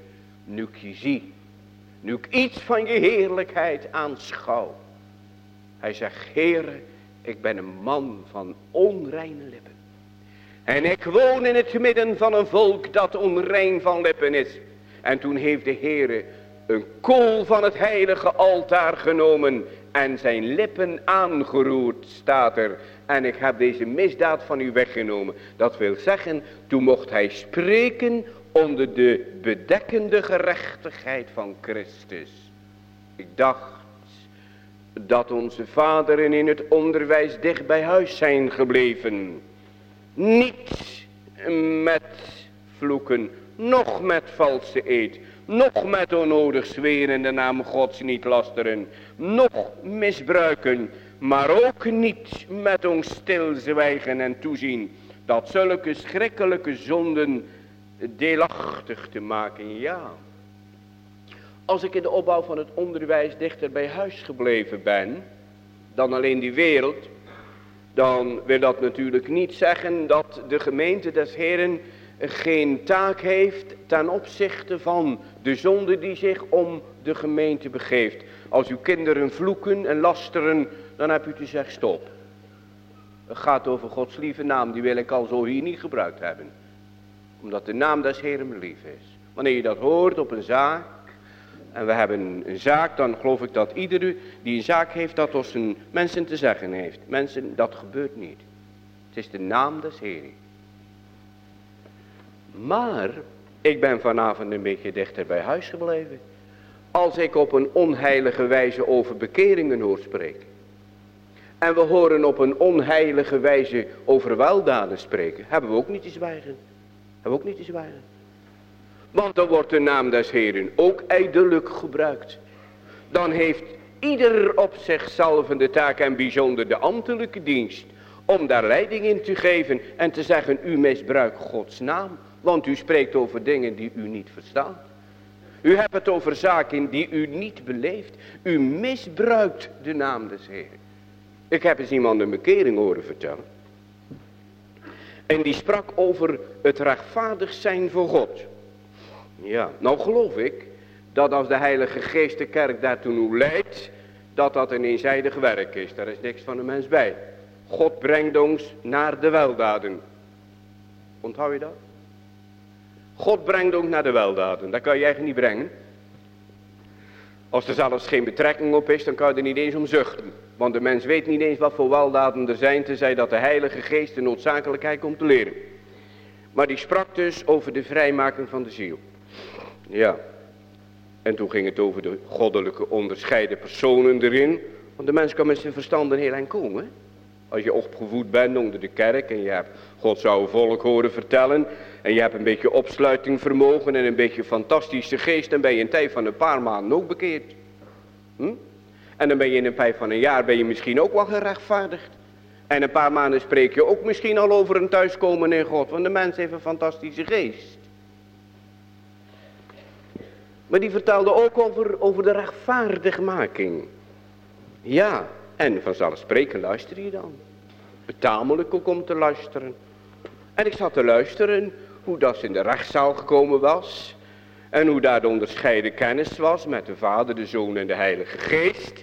nu ik je zie, nu ik iets van je heerlijkheid aanschouw. Hij zegt, Heere, ik ben een man van onreine lippen. En ik woon in het midden van een volk dat onrein van lippen is. En toen heeft de Heere een kool van het heilige altaar genomen en zijn lippen aangeroerd, staat er. En ik heb deze misdaad van u weggenomen. Dat wil zeggen, toen mocht hij spreken onder de bedekkende gerechtigheid van Christus. Ik dacht dat onze vaderen in het onderwijs dicht bij huis zijn gebleven. Niet met vloeken, noch met valse eed, noch met onnodig zweren in de naam Gods niet lasteren, noch misbruiken, maar ook niet met ons stilzwijgen en toezien, dat zulke schrikkelijke zonden deelachtig te maken. Ja, als ik in de opbouw van het onderwijs dichter bij huis gebleven ben dan alleen die wereld, dan wil dat natuurlijk niet zeggen dat de gemeente des Heeren geen taak heeft ten opzichte van de zonde die zich om de gemeente begeeft. Als uw kinderen vloeken en lasteren, dan heb u te zeggen stop. Het gaat over Gods lieve naam, die wil ik al zo hier niet gebruikt hebben. Omdat de naam des Heeren me lief is. Wanneer je dat hoort op een zaak, en we hebben een zaak, dan geloof ik dat iedere die een zaak heeft, dat als een mensen te zeggen heeft. Mensen, dat gebeurt niet. Het is de naam des Heeren. Maar ik ben vanavond een beetje dichter bij huis gebleven. Als ik op een onheilige wijze over bekeringen hoor spreken. En we horen op een onheilige wijze over weldaden spreken. Hebben we ook niet te zwijgen. Hebben we ook niet te zwijgen. Want dan wordt de naam des Heeren ook ijdelijk gebruikt. Dan heeft ieder op zichzelf de taak en bijzonder de ambtelijke dienst om daar leiding in te geven en te zeggen, u misbruikt Gods naam. Want u spreekt over dingen die u niet verstaat. U hebt het over zaken die u niet beleeft. U misbruikt de naam des Heeren. Ik heb eens iemand een bekering horen vertellen. En die sprak over het rechtvaardig zijn voor God. Ja, nou geloof ik dat als de Heilige Geest de kerk daartoe nu leidt, dat dat een eenzijdig werk is. Daar is niks van een mens bij. God brengt ons naar de weldaden. Onthoud je dat? God brengt ons naar de weldaden. Dat kan je eigenlijk niet brengen. Als er zelfs geen betrekking op is, dan kan je er niet eens om zuchten. Want de mens weet niet eens wat voor weldaden er zijn, tenzij dat de Heilige Geest de noodzakelijkheid komt te leren. Maar die sprak dus over de vrijmaking van de ziel. Ja. En toen ging het over de goddelijke onderscheiden personen erin. Want de mens kan met zijn verstand een heel eind komen. Als je opgevoed bent onder de kerk en je hebt Gods oude volk horen vertellen. En je hebt een beetje opsluitingvermogen en een beetje fantastische geest. Dan ben je in tijd van een paar maanden ook bekeerd. En dan ben je in een tijd van een jaar ben je misschien ook wel gerechtvaardigd. En een paar maanden spreek je ook misschien al over een thuiskomen in God. Want de mens heeft een fantastische geest. Maar die vertelde ook over de rechtvaardigmaking. Ja, en vanzelfsprekend luister je dan. Betamelijk ook om te luisteren. En ik zat te luisteren hoe dat in de rechtszaal gekomen was. En hoe daar de onderscheiden kennis was met de Vader, de Zoon en de Heilige Geest.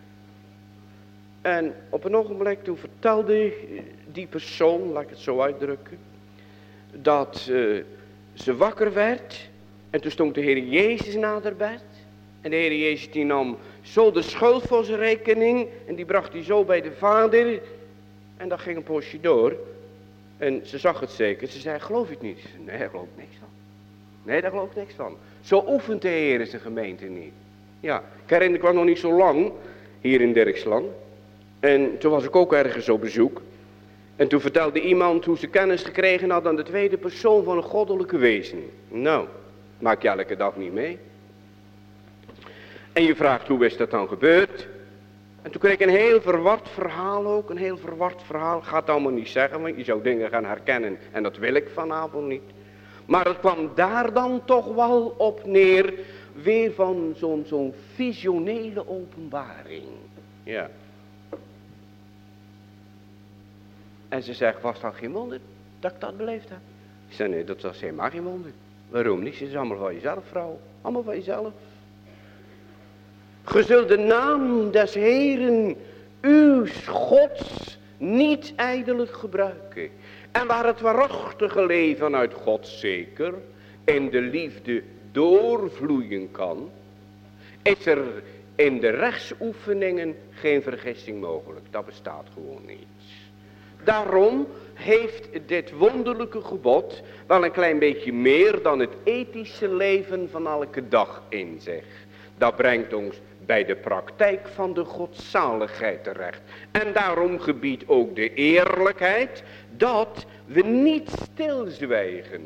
En op een ogenblik toen vertelde die persoon, laat ik het zo uitdrukken, dat ze wakker werd. En toen stond de Heer Jezus naderbij. En de Heer Jezus die nam zo de schuld voor zijn rekening. En die bracht hij zo bij de Vader. En dat ging een poosje door. En ze zag het zeker. Ze zei, geloof je het niet? Nee, daar geloof ik niks van. Nee, daar geloof ik niks van. Zo oefent de Heer zijn gemeente niet. Ja, ik herinner, ik was nog niet zo lang hier in Dirksland. En toen was ik ook ergens op bezoek. En toen vertelde iemand hoe ze kennis gekregen had aan de tweede persoon van een goddelijke wezen. Nou, maak je elke dag niet mee. En je vraagt hoe is dat dan gebeurd? En toen kreeg ik een heel verward verhaal ook. Een heel verward verhaal. Ik ga het allemaal niet zeggen, want je zou dingen gaan herkennen. En dat wil ik vanavond niet. Maar het kwam daar dan toch wel op neer. Weer van zo'n visionele openbaring. Ja. En ze zegt, was dat geen wonder dat ik dat beleefd heb? Ik zei, nee, dat was helemaal geen wonder. Waarom niet? Ze is allemaal van jezelf, vrouw. Allemaal van jezelf. Ge zult de naam des Heeren, uw Gods, niet ijdelijk gebruiken. En waar het waarachtige leven uit God zeker in de liefde doorvloeien kan, is er in de rechtsoefeningen geen vergissing mogelijk. Dat bestaat gewoon niet. Daarom heeft dit wonderlijke gebod wel een klein beetje meer dan het ethische leven van elke dag in zich. Dat brengt ons bij de praktijk van de godzaligheid terecht. En daarom gebiedt ook de eerlijkheid dat we niet stilzwijgen.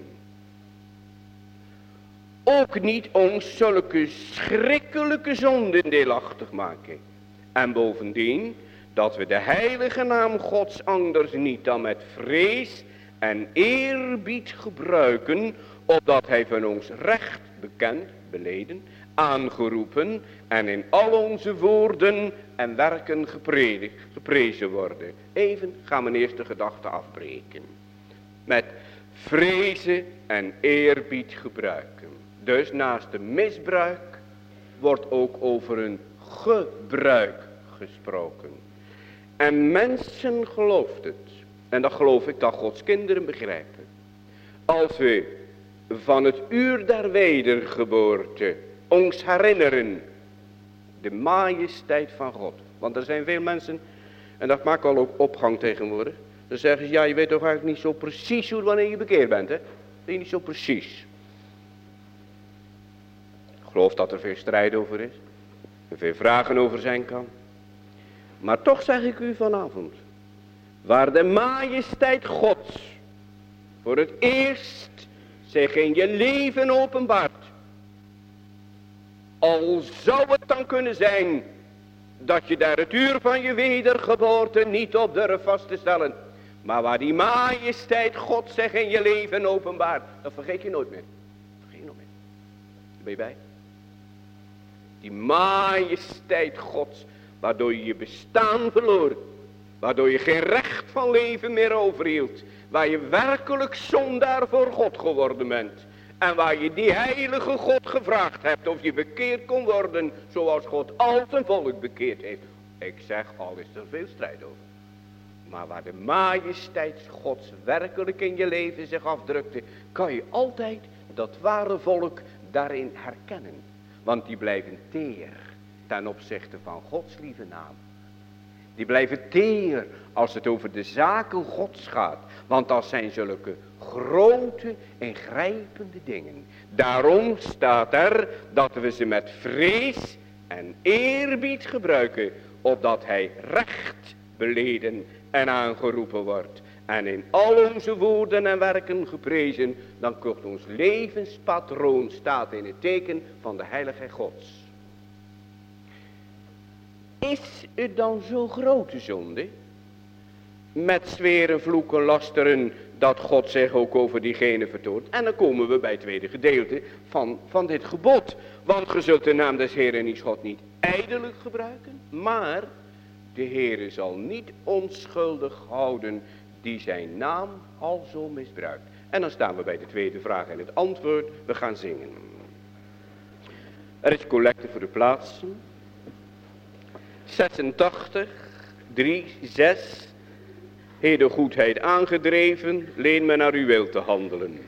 Ook niet ons zulke schrikkelijke zonden deelachtig maken. En bovendien dat we de heilige naam Gods anders niet dan met vrees en eerbied gebruiken, opdat hij van ons recht bekend, beleden, aangeroepen en in al onze woorden en werken geprezen worden. Even gaan we eerst de gedachte afbreken. Met vrezen en eerbied gebruiken. Dus naast de misbruik wordt ook over een gebruik gesproken. En mensen gelooft het. En dat geloof ik dat Gods kinderen begrijpen. Als we van het uur der wedergeboorte ons herinneren. De majesteit van God. Want er zijn veel mensen. En dat maakt al ook opgang tegenwoordig. Dan zeggen ze, ja, je weet toch eigenlijk niet zo precies hoe wanneer je bekeerd bent, hè? Dat weet je niet zo precies. Ik geloof dat er veel strijd over is. Er veel vragen over zijn kan. Maar toch zeg ik u vanavond. Waar de majesteit Gods voor het eerst zich in je leven openbaart. Al zou het dan kunnen zijn dat je daar het uur van je wedergeboorte niet op durft vast te stellen. Maar waar die majesteit God zich in je leven openbaart. Dat vergeet je nooit meer. Vergeet je nooit meer. Ben je bij? Die majesteit Gods. Waardoor je je bestaan verloor. Waardoor je geen recht van leven meer overhield. Waar je werkelijk zondaar voor God geworden bent. En waar je die heilige God gevraagd hebt of je bekeerd kon worden. Zoals God al zijn volk bekeerd heeft. Ik zeg, al is er veel strijd over. Maar waar de majesteit Gods werkelijk in je leven zich afdrukte. Kan je altijd dat ware volk daarin herkennen. Want die blijven teer ten opzichte van Gods lieve naam. Die blijven teer als het over de zaken Gods gaat. Want dat zijn zulke grote en grijpende dingen. Daarom staat er dat we ze met vrees en eerbied gebruiken. Opdat hij recht beleden en aangeroepen wordt. En in al onze woorden en werken geprezen. Dan komt ons levenspatroon staat in het teken van de heiligheid Gods. Is het dan zo'n grote zonde? Met zweren, vloeken, lasteren, dat God zich ook over diegene vertoont. En dan komen we bij het tweede gedeelte van dit gebod. Want ge zult de naam des Heeren niet God niet ijdelijk gebruiken. Maar de Heere zal niet onschuldig houden die zijn naam al zo misbruikt. En dan staan we bij de tweede vraag en het antwoord. We gaan zingen. Er is collecte voor de plaatsen. 86, 3, 6. Heden goedheid aangedreven, leen me naar uw wil te handelen.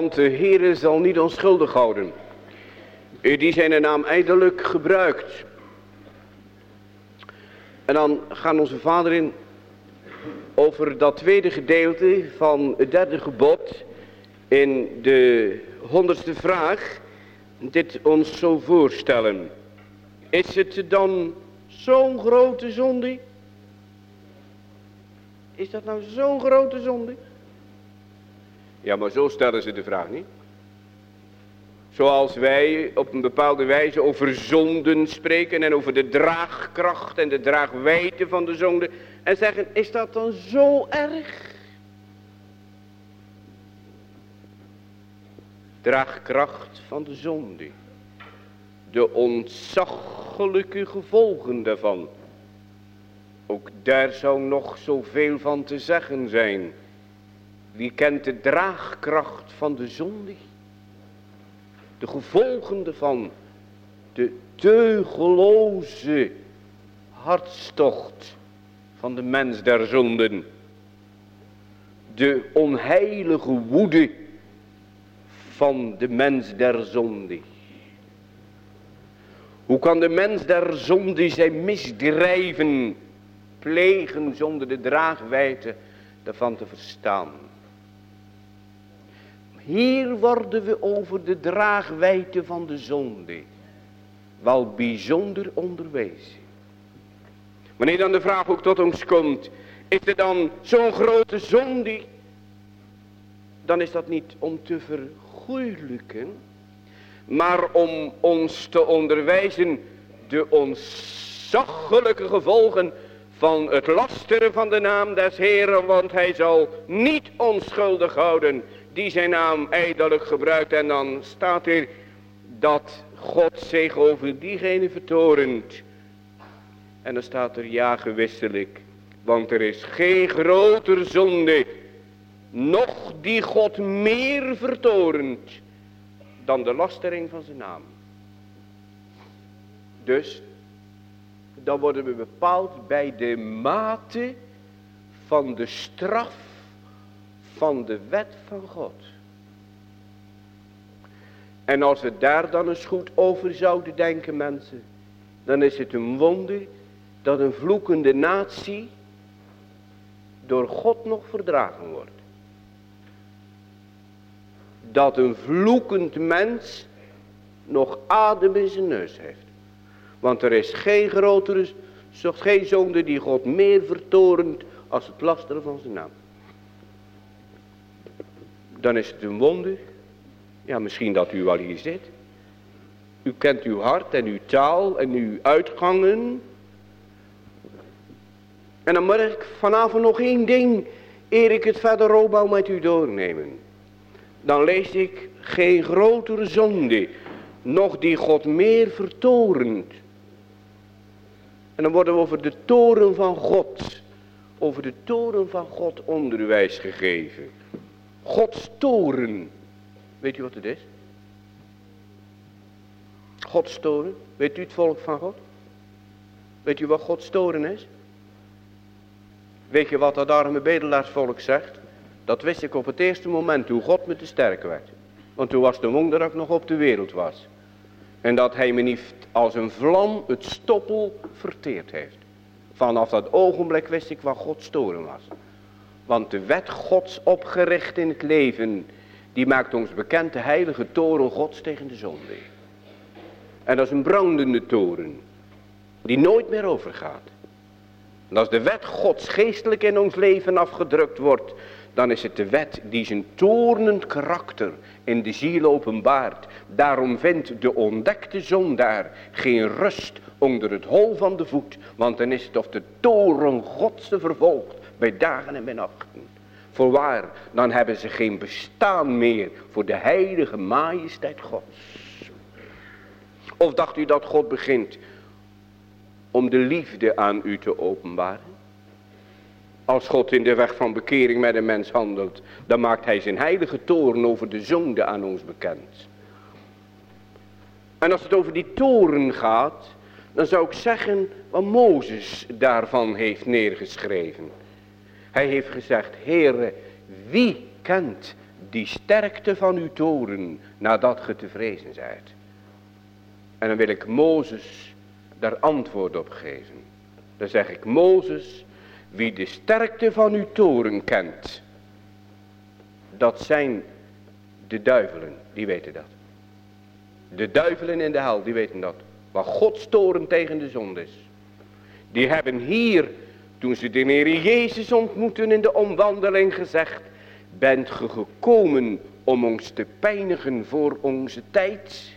Want de Heere zal niet onschuldig houden, die zijn naam ijdelijk gebruikt. En dan gaan onze vader in over dat tweede gedeelte van het derde gebod in de 100ste vraag dit ons zo voorstellen. Is het dan zo'n grote zonde? Is dat nou zo'n grote zonde? Ja, maar zo stellen ze de vraag niet. Zoals wij op een bepaalde wijze over zonden spreken en over de draagkracht en de draagwijdte van de zonde. En zeggen, is dat dan zo erg? Draagkracht van de zonde. De ontzaglijke gevolgen daarvan. Ook daar zou nog zoveel van te zeggen zijn. Wie kent de draagkracht van de zonde? De gevolgen ervan. De teugeloze hartstocht van de mens der zonden. De onheilige woede van de mens der zonde. Hoe kan de mens der zonde zijn misdrijven plegen zonder de draagwijdte daarvan te verstaan? Hier worden we over de draagwijdte van de zonde wel bijzonder onderwezen. Wanneer dan de vraag ook tot ons komt, is er dan zo'n grote zonde? Dan is dat niet om te vergoeilijken, maar om ons te onderwijzen de ontzaglijke gevolgen van het lasteren van de naam des Heeren, want hij zal niet onschuldig houden die zijn naam ijdelijk gebruikt. En dan staat er dat God zich over diegene vertorent. En dan staat er ja gewisselijk, want er is geen groter zonde, noch die God meer vertorent dan de lastering van zijn naam. Dus dan worden we bepaald bij de mate van de straf van de wet van God. En als we daar dan eens goed over zouden denken, mensen, dan is het een wonder dat een vloekende natie door God nog verdragen wordt. Dat een vloekend mens nog adem in zijn neus heeft. Want er is geen grotere, geen zonde die God meer vertorent als het lasteren van zijn naam. Dan is het een wonder. Ja, misschien dat u wel hier zit. U kent uw hart en uw taal en uw uitgangen. En dan moet ik vanavond nog één ding, eer ik het verder opbouw met u doornemen. Dan lees ik geen grotere zonde, nog die God meer vertorent. En dan worden we over de toren van God, over de toren van God onderwijs gegeven. Gods toren, weet u wat het is? Gods toren, weet u het volk van God? Weet u wat Gods toren is? Weet je wat dat arme bedelaarsvolk zegt? Dat wist ik op het eerste moment hoe God me te sterk werd. Want toen was de wonder dat ik nog op de wereld was. En dat hij me niet als een vlam het stoppel verteerd heeft. Vanaf dat ogenblik wist ik wat Gods toren was. Want de wet Gods opgericht in het leven, die maakt ons bekend de heilige toren Gods tegen de zonde. En dat is een brandende toren, die nooit meer overgaat. En als de wet Gods geestelijk in ons leven afgedrukt wordt, dan is het de wet die zijn toornend karakter in de ziel openbaart. Daarom vindt de ontdekte zondaar geen rust onder het hol van de voet, want dan is het of de toren Gods te vervolgt bij dagen en bij nachten. Voorwaar, dan hebben ze geen bestaan meer voor de heilige majesteit Gods. Of dacht u dat God begint om de liefde aan u te openbaren? Als God in de weg van bekering met een mens handelt, dan maakt hij zijn heilige toorn over de zonde aan ons bekend. En als het over die toorn gaat, dan zou ik zeggen wat Mozes daarvan heeft neergeschreven. Hij heeft gezegd, Heere, wie kent die sterkte van uw toren, nadat ge te vrezen zijt. En dan wil ik Mozes daar antwoord op geven. Dan zeg ik, Mozes, wie de sterkte van uw toren kent, dat zijn de duivelen, die weten dat. De duivelen in de hel, die weten dat. Wat Gods toren tegen de zonde is. Die hebben hier, toen ze de Heer Jezus ontmoeten in de omwandeling, gezegd, bent ge gekomen om ons te pijnigen voor onze tijd?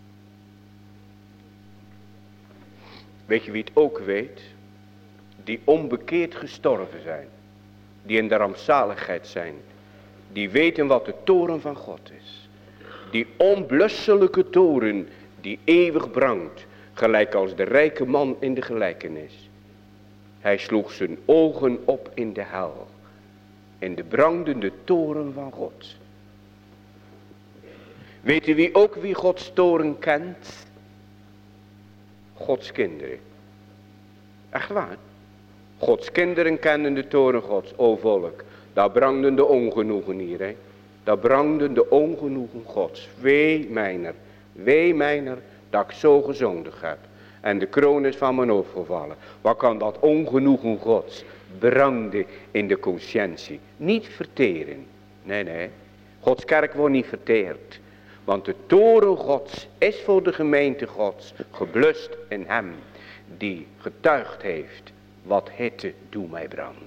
Weet je wie het ook weet? Die onbekeerd gestorven zijn. Die in de rampzaligheid zijn. Die weten wat de toren van God is. Die onblusselijke toren die eeuwig brandt. Gelijk als de rijke man in de gelijkenis. Hij sloeg zijn ogen op in de hel. In de brandende toren van God. Weet u wie ook wie Gods toren kent? Gods kinderen. Echt waar. Gods kinderen kennen de toren Gods. O volk, daar branden de ongenoegen hier. Hè? Daar branden de ongenoegen Gods. Wee mijner dat ik zo gezondigd heb. En de kroon is van mijn hoofd gevallen. Wat kan dat ongenoegen Gods branden in de conscientie? Niet verteren. Nee. Gods kerk wordt niet verteerd. Want de toren Gods is voor de gemeente Gods geblust in hem die getuigd heeft. Wat hitte doe mij branden.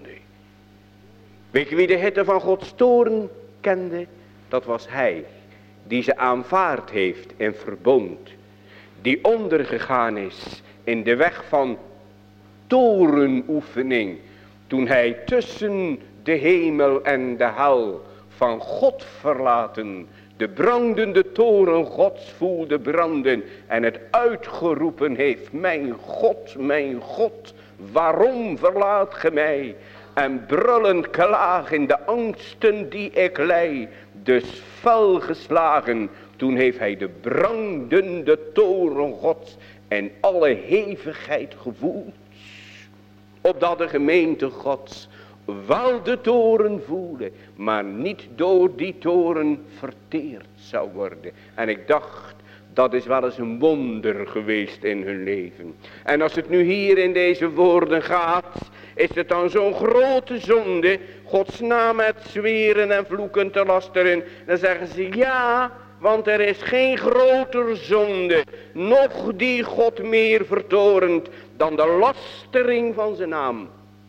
Weet je wie de hitte van Gods toren kende? Dat was hij die ze aanvaard heeft in verbond. Die ondergegaan is in de weg van torenoefening. Toen hij tussen de hemel en de hel van God verlaten de brandende toren Gods voelde branden. En het uitgeroepen heeft. Mijn God, waarom verlaat ge mij? En brullend klaag in de angsten die ik lei. Dus fel geslagen. Toen heeft hij de brandende toren Gods en alle hevigheid gevoeld. Opdat de gemeente Gods wel de toren voelde, maar niet door die toren verteerd zou worden. En ik dacht, dat is wel eens een wonder geweest in hun leven. En als het nu hier in deze woorden gaat, is het dan zo'n grote zonde, Gods naam met zweren en vloeken te lasteren. Dan zeggen ze ja, want er is geen groter zonde, nog die God meer vertorent, dan de lastering van zijn naam.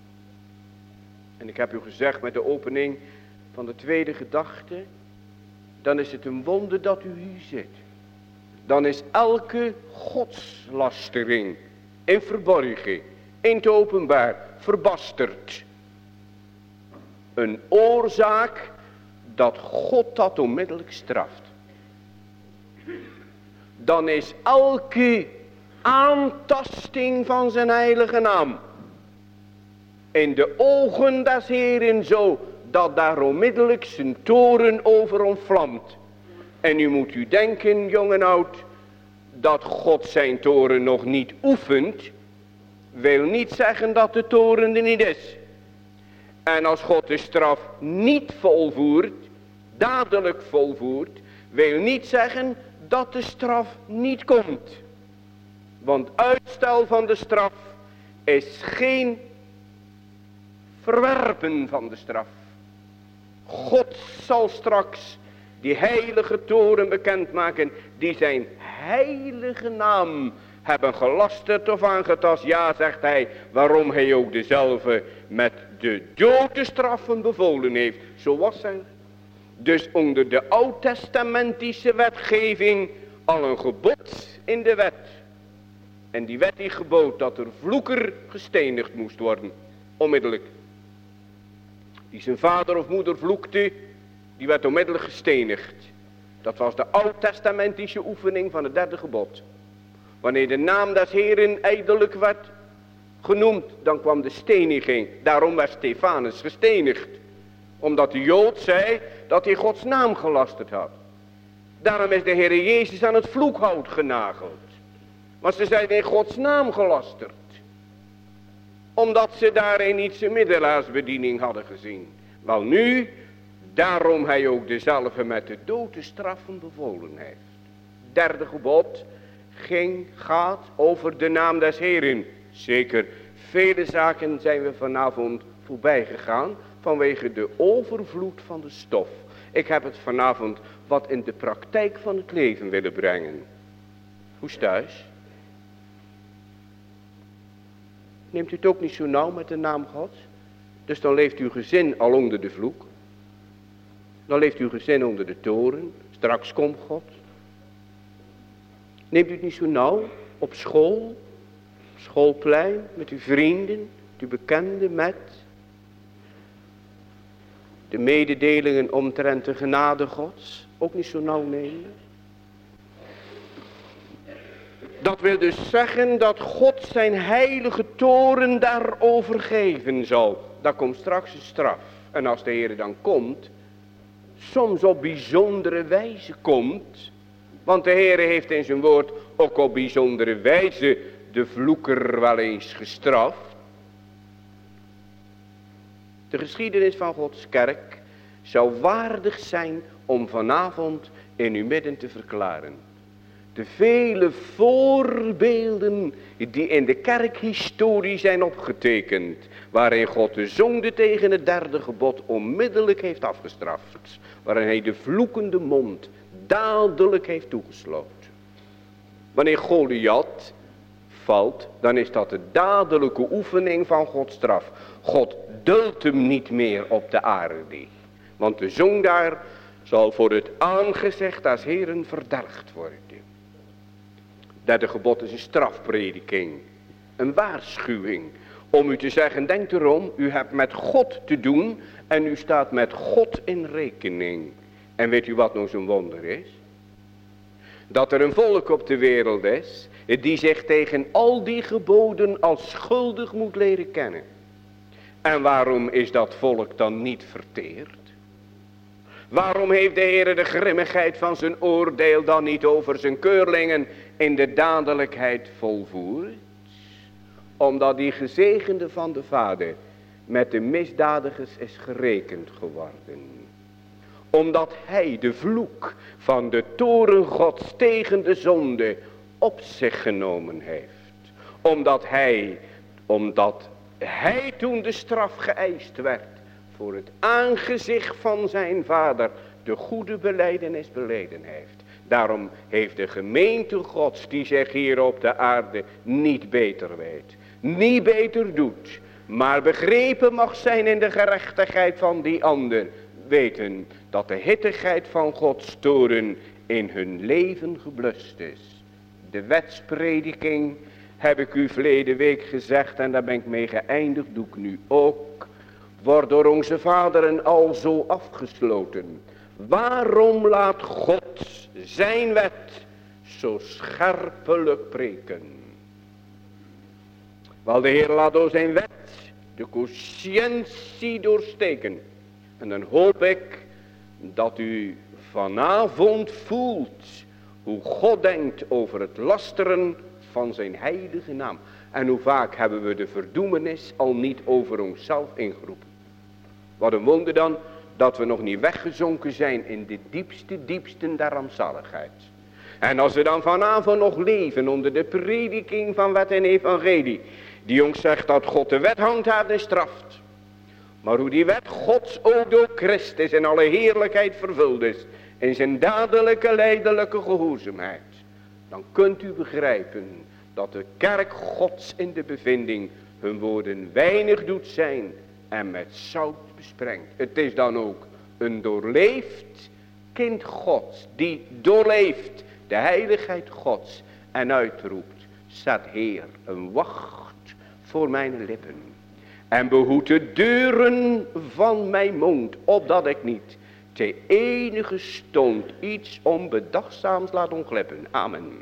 En ik heb u gezegd met de opening van de tweede gedachte, dan is het een wonder dat u hier zit. Dan is elke godslastering in verborgen, in het openbaar, verbasterd. Een oorzaak dat God dat onmiddellijk straft. Dan is elke aantasting van zijn heilige naam in de ogen des Heeren zo, dat daar onmiddellijk zijn toren over ontvlamt. En nu moet u denken, jong en oud, dat God zijn toren nog niet oefent, wil niet zeggen dat de toren er niet is. En als God de straf niet volvoert, dadelijk volvoert, wil niet zeggen dat de straf niet komt. Want uitstel van de straf is geen verwerpen van de straf. God zal straks die heilige toren bekendmaken, die zijn heilige naam hebben gelasterd of aangetast. Ja, zegt hij, waarom hij ook dezelfde met de doodstraffen bevolen heeft. Zo was hij. Dus onder de oud-testamentische wetgeving al een gebod in de wet. En die wet die gebood dat er vloeker gestenigd moest worden. Onmiddellijk. Die zijn vader of moeder vloekte, die werd onmiddellijk gestenigd. Dat was de oud-testamentische oefening van het derde gebod. Wanneer de naam des Heeren ijdelijk werd genoemd, dan kwam de steniging. Daarom werd Stefanus gestenigd. Omdat de Jood zei dat hij Gods naam gelasterd had. Daarom is de Heer Jezus aan het vloekhout genageld. Maar ze zijn in Gods naam gelasterd. Omdat ze daarin niet zijn middelaarsbediening hadden gezien. Wel nu, Daarom hij ook dezelfde met de dood te straffen bevolen heeft. Derde gebod gaat over de naam des Heeren. Zeker, vele zaken zijn we vanavond voorbij gegaan vanwege de overvloed van de stof. Ik heb het vanavond wat in de praktijk van het leven willen brengen. Hoe is het thuis? Neemt u het ook niet zo nauw met de naam Gods? Dus dan leeft uw gezin al onder de vloek. Dan leeft uw gezin onder de toren. Straks komt God. Neemt u het niet zo nauw op school, schoolplein, met uw vrienden, met uw bekenden, met de mededelingen omtrent de genade Gods. Ook niet zo nauw nemen. Dat wil dus zeggen dat God zijn heilige toren daarover geven zal. Daar komt straks een straf. En als de Heer dan komt, soms op bijzondere wijze komt. Want de Heer heeft in zijn woord ook op bijzondere wijze de vloeker wel eens gestraft. De geschiedenis van Gods kerk zou waardig zijn om vanavond in uw midden te verklaren. De vele voorbeelden die in de kerkhistorie zijn opgetekend, waarin God de zonde tegen het derde gebod onmiddellijk heeft afgestraft, waarin hij de vloekende mond dadelijk heeft toegesloten. Wanneer Goliath valt, dan is dat de dadelijke oefening van Gods straf. God duldt hem niet meer op de aarde, want de zondaar zal voor het aangezicht des Heeren verdelgd worden. Derde gebod is een strafprediking, een waarschuwing, om u te zeggen, denk erom, u hebt met God te doen en u staat met God in rekening. En weet u wat nou zo'n wonder is? Dat er een volk op de wereld is, die zich tegen al die geboden als schuldig moet leren kennen. En waarom is dat volk dan niet verteerd? Waarom heeft de Heer de grimmigheid van zijn oordeel dan niet over zijn keurlingen in de dadelijkheid volvoerd? Omdat die gezegende van de Vader met de misdadigers is gerekend geworden. Omdat hij de vloek van de toren Gods tegen de zonde op zich genomen heeft. Omdat hij toen de straf geëist werd voor het aangezicht van zijn Vader de goede belijdenis beleden heeft. Daarom heeft de gemeente Gods die zich hier op de aarde niet beter weet, niet beter doet, maar begrepen mag zijn in de gerechtigheid van die ander, weten dat de hittigheid van Gods toren in hun leven geblust is. De wetsprediking heb ik u verleden week gezegd en daar ben ik mee geëindigd, doe ik nu ook, wordt door onze vaderen al zo afgesloten. Waarom laat God zijn wet zo scherpelijk preken? Wel, de Heer laat door zijn wet de conscientie doorsteken. En dan hoop ik dat u vanavond voelt hoe God denkt over het lasteren van zijn heilige naam. En hoe vaak hebben we de verdoemenis al niet over onszelf ingeroepen. Wat een wonder dan dat we nog niet weggezonken zijn in de diepste der rampzaligheid. En als we dan vanavond nog leven onder de prediking van wet en evangelie, die ons zegt dat God de wet handhaaft en straft. Maar hoe die wet Gods ook door Christus in alle heerlijkheid vervuld is, in zijn dadelijke lijdelijke gehoorzaamheid, dan kunt u begrijpen dat de kerk Gods in de bevinding hun woorden weinig doet zijn en met zout besprengt. Het is dan ook een doorleefd kind Gods, die doorleeft de heiligheid Gods en uitroept, zet Heer een wacht voor mijn lippen en behoed de deuren van mijn mond, opdat ik niet te enige stond iets onbedachtzaams laat ontglippen. Amen.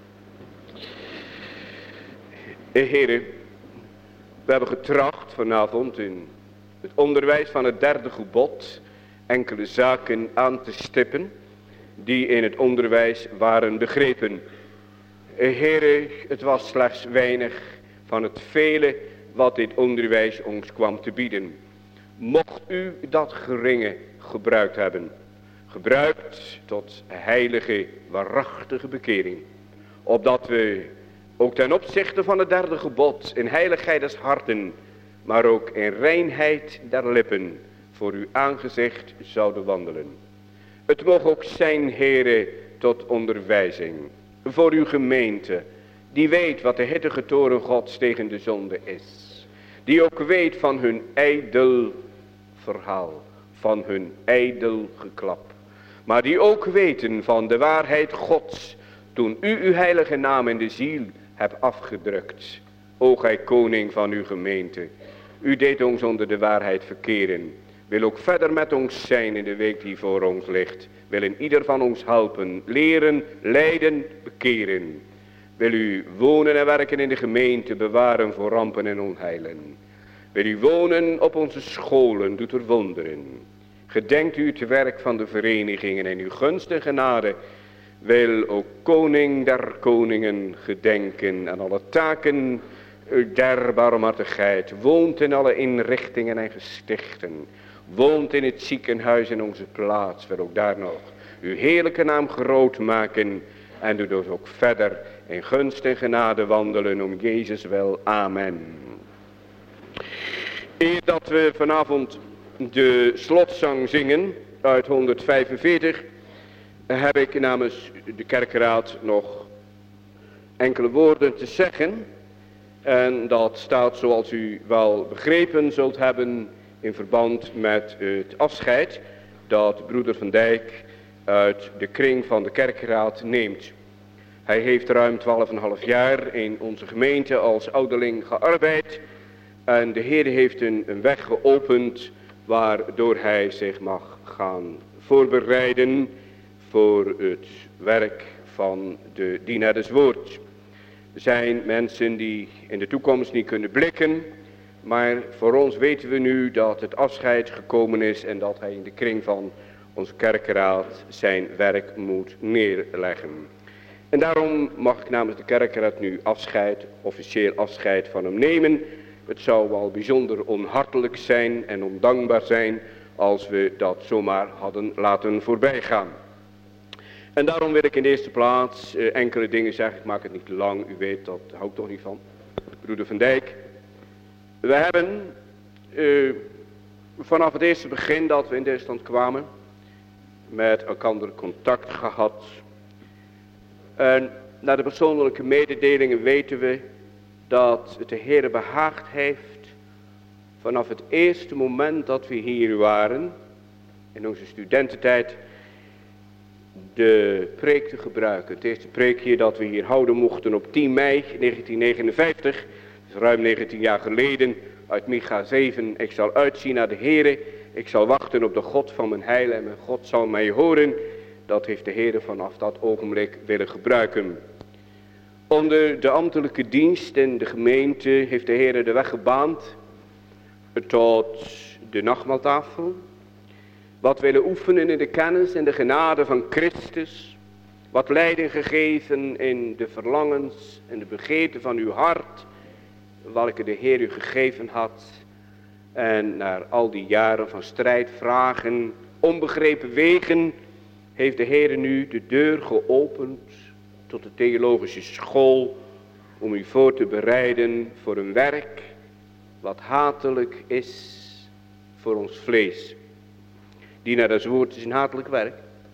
Heren, we hebben getracht vanavond in het onderwijs van het derde gebod enkele zaken aan te stippen die in het onderwijs waren begrepen. Heren, het was slechts weinig van het vele wat dit onderwijs ons kwam te bieden. mocht u dat geringe gebruikt hebben. Gebruikt tot heilige, waarachtige bekering. Opdat we ook ten opzichte van het derde gebod in heiligheid des harten, maar ook in reinheid der lippen voor uw aangezicht zouden wandelen. Het mogen ook zijn, Heere, tot onderwijzing voor uw gemeente, die weet wat de hittige toorn Gods tegen de zonde is. Die ook weet van hun ijdel verhaal, van hun ijdel geklap. Maar die ook weten van de waarheid Gods, toen u uw heilige naam in de ziel hebt afgedrukt. O gij koning van uw gemeente, u deed ons onder de waarheid verkeren. Wil ook verder met ons zijn in de week die voor ons ligt. Wil in ieder van ons helpen, leren, leiden, bekeren. Wil u wonen en werken in de gemeente, bewaren voor rampen en onheilen. Wil u wonen op onze scholen, doet er wonderen. Gedenkt u het werk van de verenigingen en uw gunst en genade. Wil ook koning der koningen gedenken aan alle taken der barmhartigheid. Woont in alle inrichtingen en gestichten. Woont in het ziekenhuis in onze plaats. Wil ook daar nog uw heerlijke naam groot maken. En doet ons ook verder in gunst en genade wandelen om Jezus wel. Amen. Eer dat we vanavond de slotzang zingen uit 145... heb ik namens de kerkraad nog enkele woorden te zeggen. En dat staat, zoals u wel begrepen zult hebben, in verband met het afscheid dat broeder Van Dijk uit de kring van de kerkraad neemt. Hij heeft ruim 12,5 jaar in onze gemeente als ouderling gearbeid. En de Heer heeft een weg geopend waardoor hij zich mag gaan voorbereiden voor het werk van de dienaar des woords. Er zijn mensen die in de toekomst niet kunnen blikken, maar voor ons weten we nu dat het afscheid gekomen is en dat hij in de kring van onze kerkraad zijn werk moet neerleggen. En daarom mag ik namens de kerkraad nu officieel afscheid van hem nemen. Het zou wel bijzonder onhartelijk zijn en ondankbaar zijn als we dat zomaar hadden laten voorbijgaan. En daarom wil ik in de eerste plaats enkele dingen zeggen. Ik maak het niet lang, u weet, dat hou ik toch niet van. Broeder Van Dijk. We hebben vanaf het eerste begin dat we in Duitsland kwamen met elkaar contact gehad. En na de persoonlijke mededelingen weten we dat het de Heer behaagd heeft vanaf het eerste moment dat we hier waren, in onze studententijd, de preek te gebruiken. Het eerste preekje dat we hier houden mochten op 10 mei 1959, dus ruim 19 jaar geleden, uit Micha 7. Ik zal uitzien naar de Heere, ik zal wachten op de God van mijn heil en mijn God zal mij horen. Dat heeft de Heere vanaf dat ogenblik willen gebruiken. Onder de ambtelijke dienst in de gemeente heeft de Heere de weg gebaand tot de nachtmaaltafel. Wat willen oefenen in de kennis en de genade van Christus. Wat leiding gegeven in de verlangens en de begeerten van uw hart. Welke de Heer u gegeven had. En na al die jaren van strijd, vragen, onbegrepen wegen, heeft de Heer nu de deur geopend tot de theologische school. Om u voor te bereiden voor een werk wat hatelijk is voor ons vlees. Dienaar des woords is een hatelijk werk.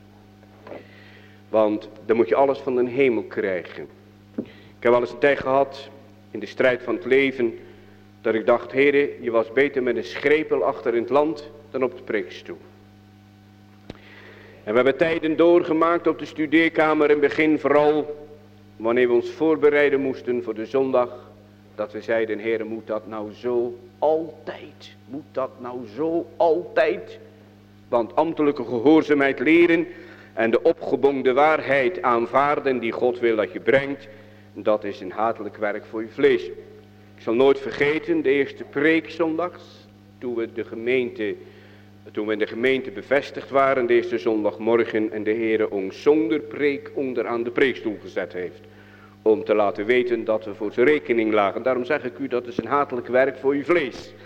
Want dan moet je alles van de hemel krijgen. Ik heb wel eens een tijd gehad in de strijd van het leven, dat ik dacht, Heere, je was beter met een schrepel achter in het land dan op de preekstoel. En we hebben tijden doorgemaakt op de studeerkamer in het begin vooral, wanneer we ons voorbereiden moesten voor de zondag, dat we zeiden, Heere, moet dat nou zo altijd? Moet dat nou zo altijd? Want ambtelijke gehoorzaamheid leren en de opgebongde waarheid aanvaarden die God wil dat je brengt, dat is een hatelijk werk voor je vlees. Ik zal nooit vergeten de eerste preekzondags, toen we in de gemeente bevestigd waren, de eerste zondagmorgen, en de Heere ons zonder preek onderaan de preekstoel gezet heeft. Om te laten weten dat we voor zijn rekening lagen. Daarom zeg ik u, dat is een hatelijk werk voor je vlees.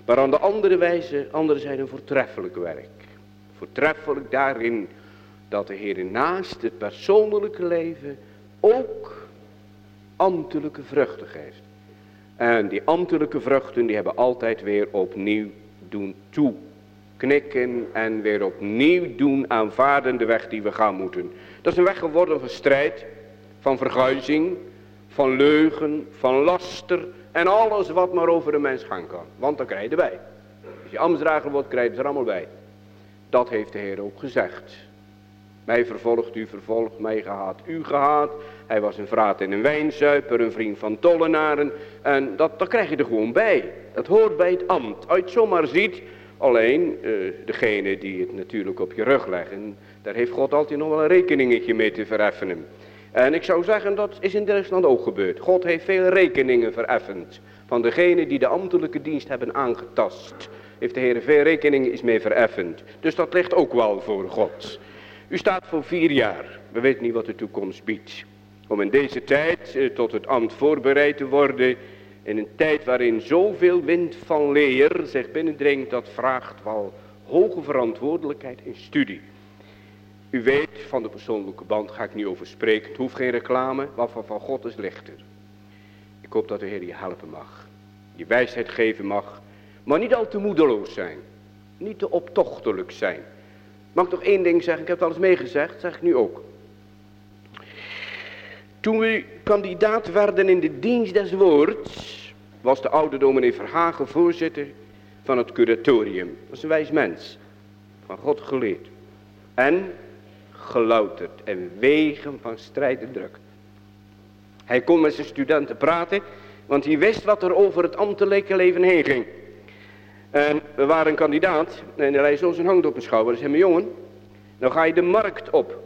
Maar aan de andere wijze, anderen zijn een voortreffelijk werk. Voortreffelijk daarin dat de Heer naast het persoonlijke leven ook ambtelijke vruchten geeft. En die ambtelijke vruchten die hebben altijd weer opnieuw doen toeknikken en weer opnieuw doen aanvaarden de weg die we gaan moeten. Dat is een weg geworden van strijd, van verguizing, van leugen, van laster en alles wat maar over een mens gaan kan. Want dan krijg je erbij. Als je ambtsdrager wordt, krijg je het er allemaal bij. Dat heeft de Heer ook gezegd. Mij vervolgt, u vervolgt, mij gehaat, u gehaat. Hij was een vraat en een wijnzuiper, een vriend van tollenaren. En dat krijg je er gewoon bij. Dat hoort bij het ambt. Als je het zomaar ziet, alleen degene die het natuurlijk op je rug leggen, daar heeft God altijd nog wel een rekeningetje mee te vereffenen. En ik zou zeggen, dat is in Duitsland ook gebeurd. God heeft veel rekeningen vereffend. Van degenen die de ambtelijke dienst hebben aangetast, heeft de Heer veel rekeningen is mee vereffend. Dus dat ligt ook wel voor God. U staat voor 4 jaar. We weten niet wat de toekomst biedt. Om in deze tijd tot het ambt voorbereid te worden. In een tijd waarin zoveel wind van leer zich binnendringt. Dat vraagt wel hoge verantwoordelijkheid in studie. U weet, van de persoonlijke band ga ik niet over spreken. Het hoeft geen reclame, maar van God is lichter. Ik hoop dat de Heer je helpen mag. Je wijsheid geven mag. Maar niet al te moedeloos zijn. Niet te optochtelijk zijn. Mag ik nog één ding zeggen? Ik heb het al eens meegezegd, zeg ik nu ook. Toen we kandidaat werden in de dienst des woords, was de oude dominee Verhagen voorzitter van het curatorium. Dat is een wijs mens. Van God geleerd. En gelouterd en wegen van strijd en druk. Hij kon met zijn studenten praten, want hij wist wat er over het ambtelijke leven heen ging. En we waren een kandidaat en hij lei zo zijn hand op mijn schouder en zei: mijn jongen, nou ga je de markt op.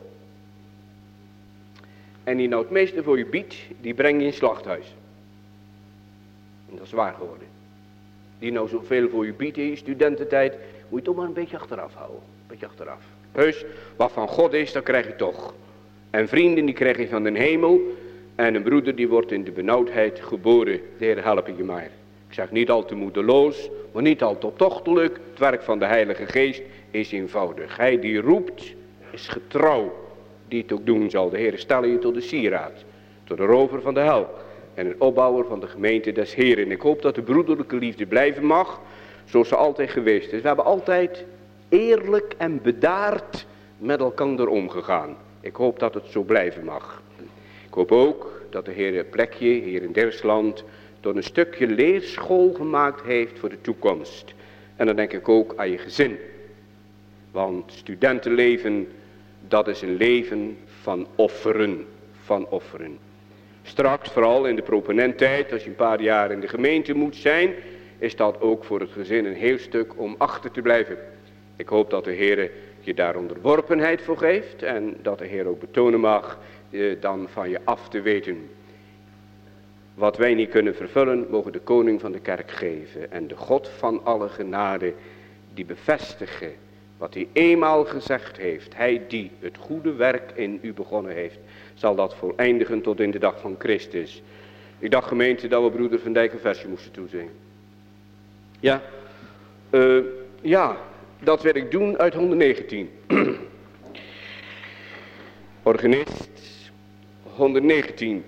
En die nou het meeste voor je biedt, die breng je in het slachthuis. En dat is waar geworden. Die nou zoveel voor je biedt in je studententijd, moet je toch maar een beetje achteraf houden. Een beetje achteraf. Heus, wat van God is, dat krijg je toch. En vrienden, die krijg je van de hemel. En een broeder, die wordt in de benauwdheid geboren. De Heer helpe je maar. Ik zeg niet al te moedeloos, maar niet al te optochtelijk. Het werk van de Heilige Geest is eenvoudig. Hij die roept, is getrouw. Die het ook doen zal. De Heer stel je tot de sieraad. Tot de rover van de hel. En een opbouwer van de gemeente des Heeren. En ik hoop dat de broederlijke liefde blijven mag. Zoals ze altijd geweest is. We hebben altijd eerlijk en bedaard met elkaar omgegaan. Ik hoop dat het zo blijven mag. Ik hoop ook dat de Heer een plekje hier in Duitsland tot een stukje leerschool gemaakt heeft voor de toekomst. En dan denk ik ook aan je gezin. Want studentenleven, dat is een leven van offeren. Van offeren. Straks, vooral in de proponenttijd, als je een paar jaar in de gemeente moet zijn, is dat ook voor het gezin een heel stuk om achter te blijven. Ik hoop dat de Heer je daar onderworpenheid voor geeft en dat de Heer ook betonen mag dan van je af te weten. Wat wij niet kunnen vervullen, mogen de koning van de kerk geven. En de God van alle genade, die bevestigen wat hij eenmaal gezegd heeft. Hij die het goede werk in u begonnen heeft, zal dat voleindigen tot in de dag van Christus. Ik dacht gemeente dat we broeder Van Dijk een versje moesten toezingen. Ja, dat wil ik doen uit 119. Organist 119.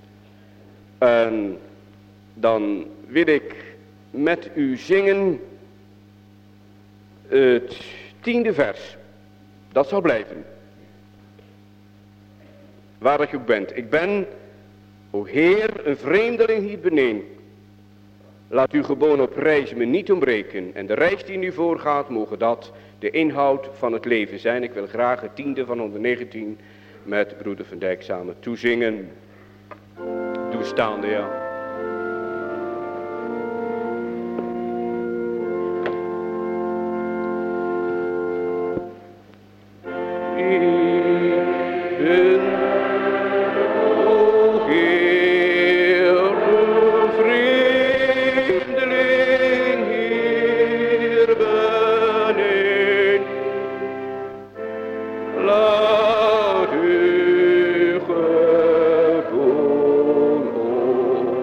En dan wil ik met u zingen het 10e vers. Dat zal blijven. Waar dat je ook bent. Ik ben, o Heer, een vreemdeling hier beneden. Laat uw gewoon op reis me niet ontbreken. En de reis die nu voorgaat, mogen dat de inhoud van het leven zijn. Ik wil graag het 10e van 119 met broeder Van Dijk samen toezingen. Doe staande, ja. Laat u gewoon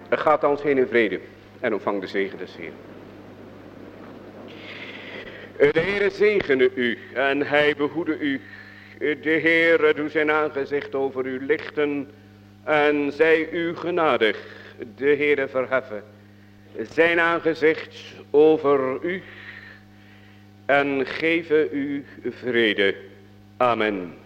Gaat ons heen in vrede en ontvang de zegen des Heeren. De Heere zegene u en hij behoede u. De Heere doe zijn aangezicht over u lichten en zij u genadig. De Heere verheffen zijn aangezicht over u en geven u vrede. Amen.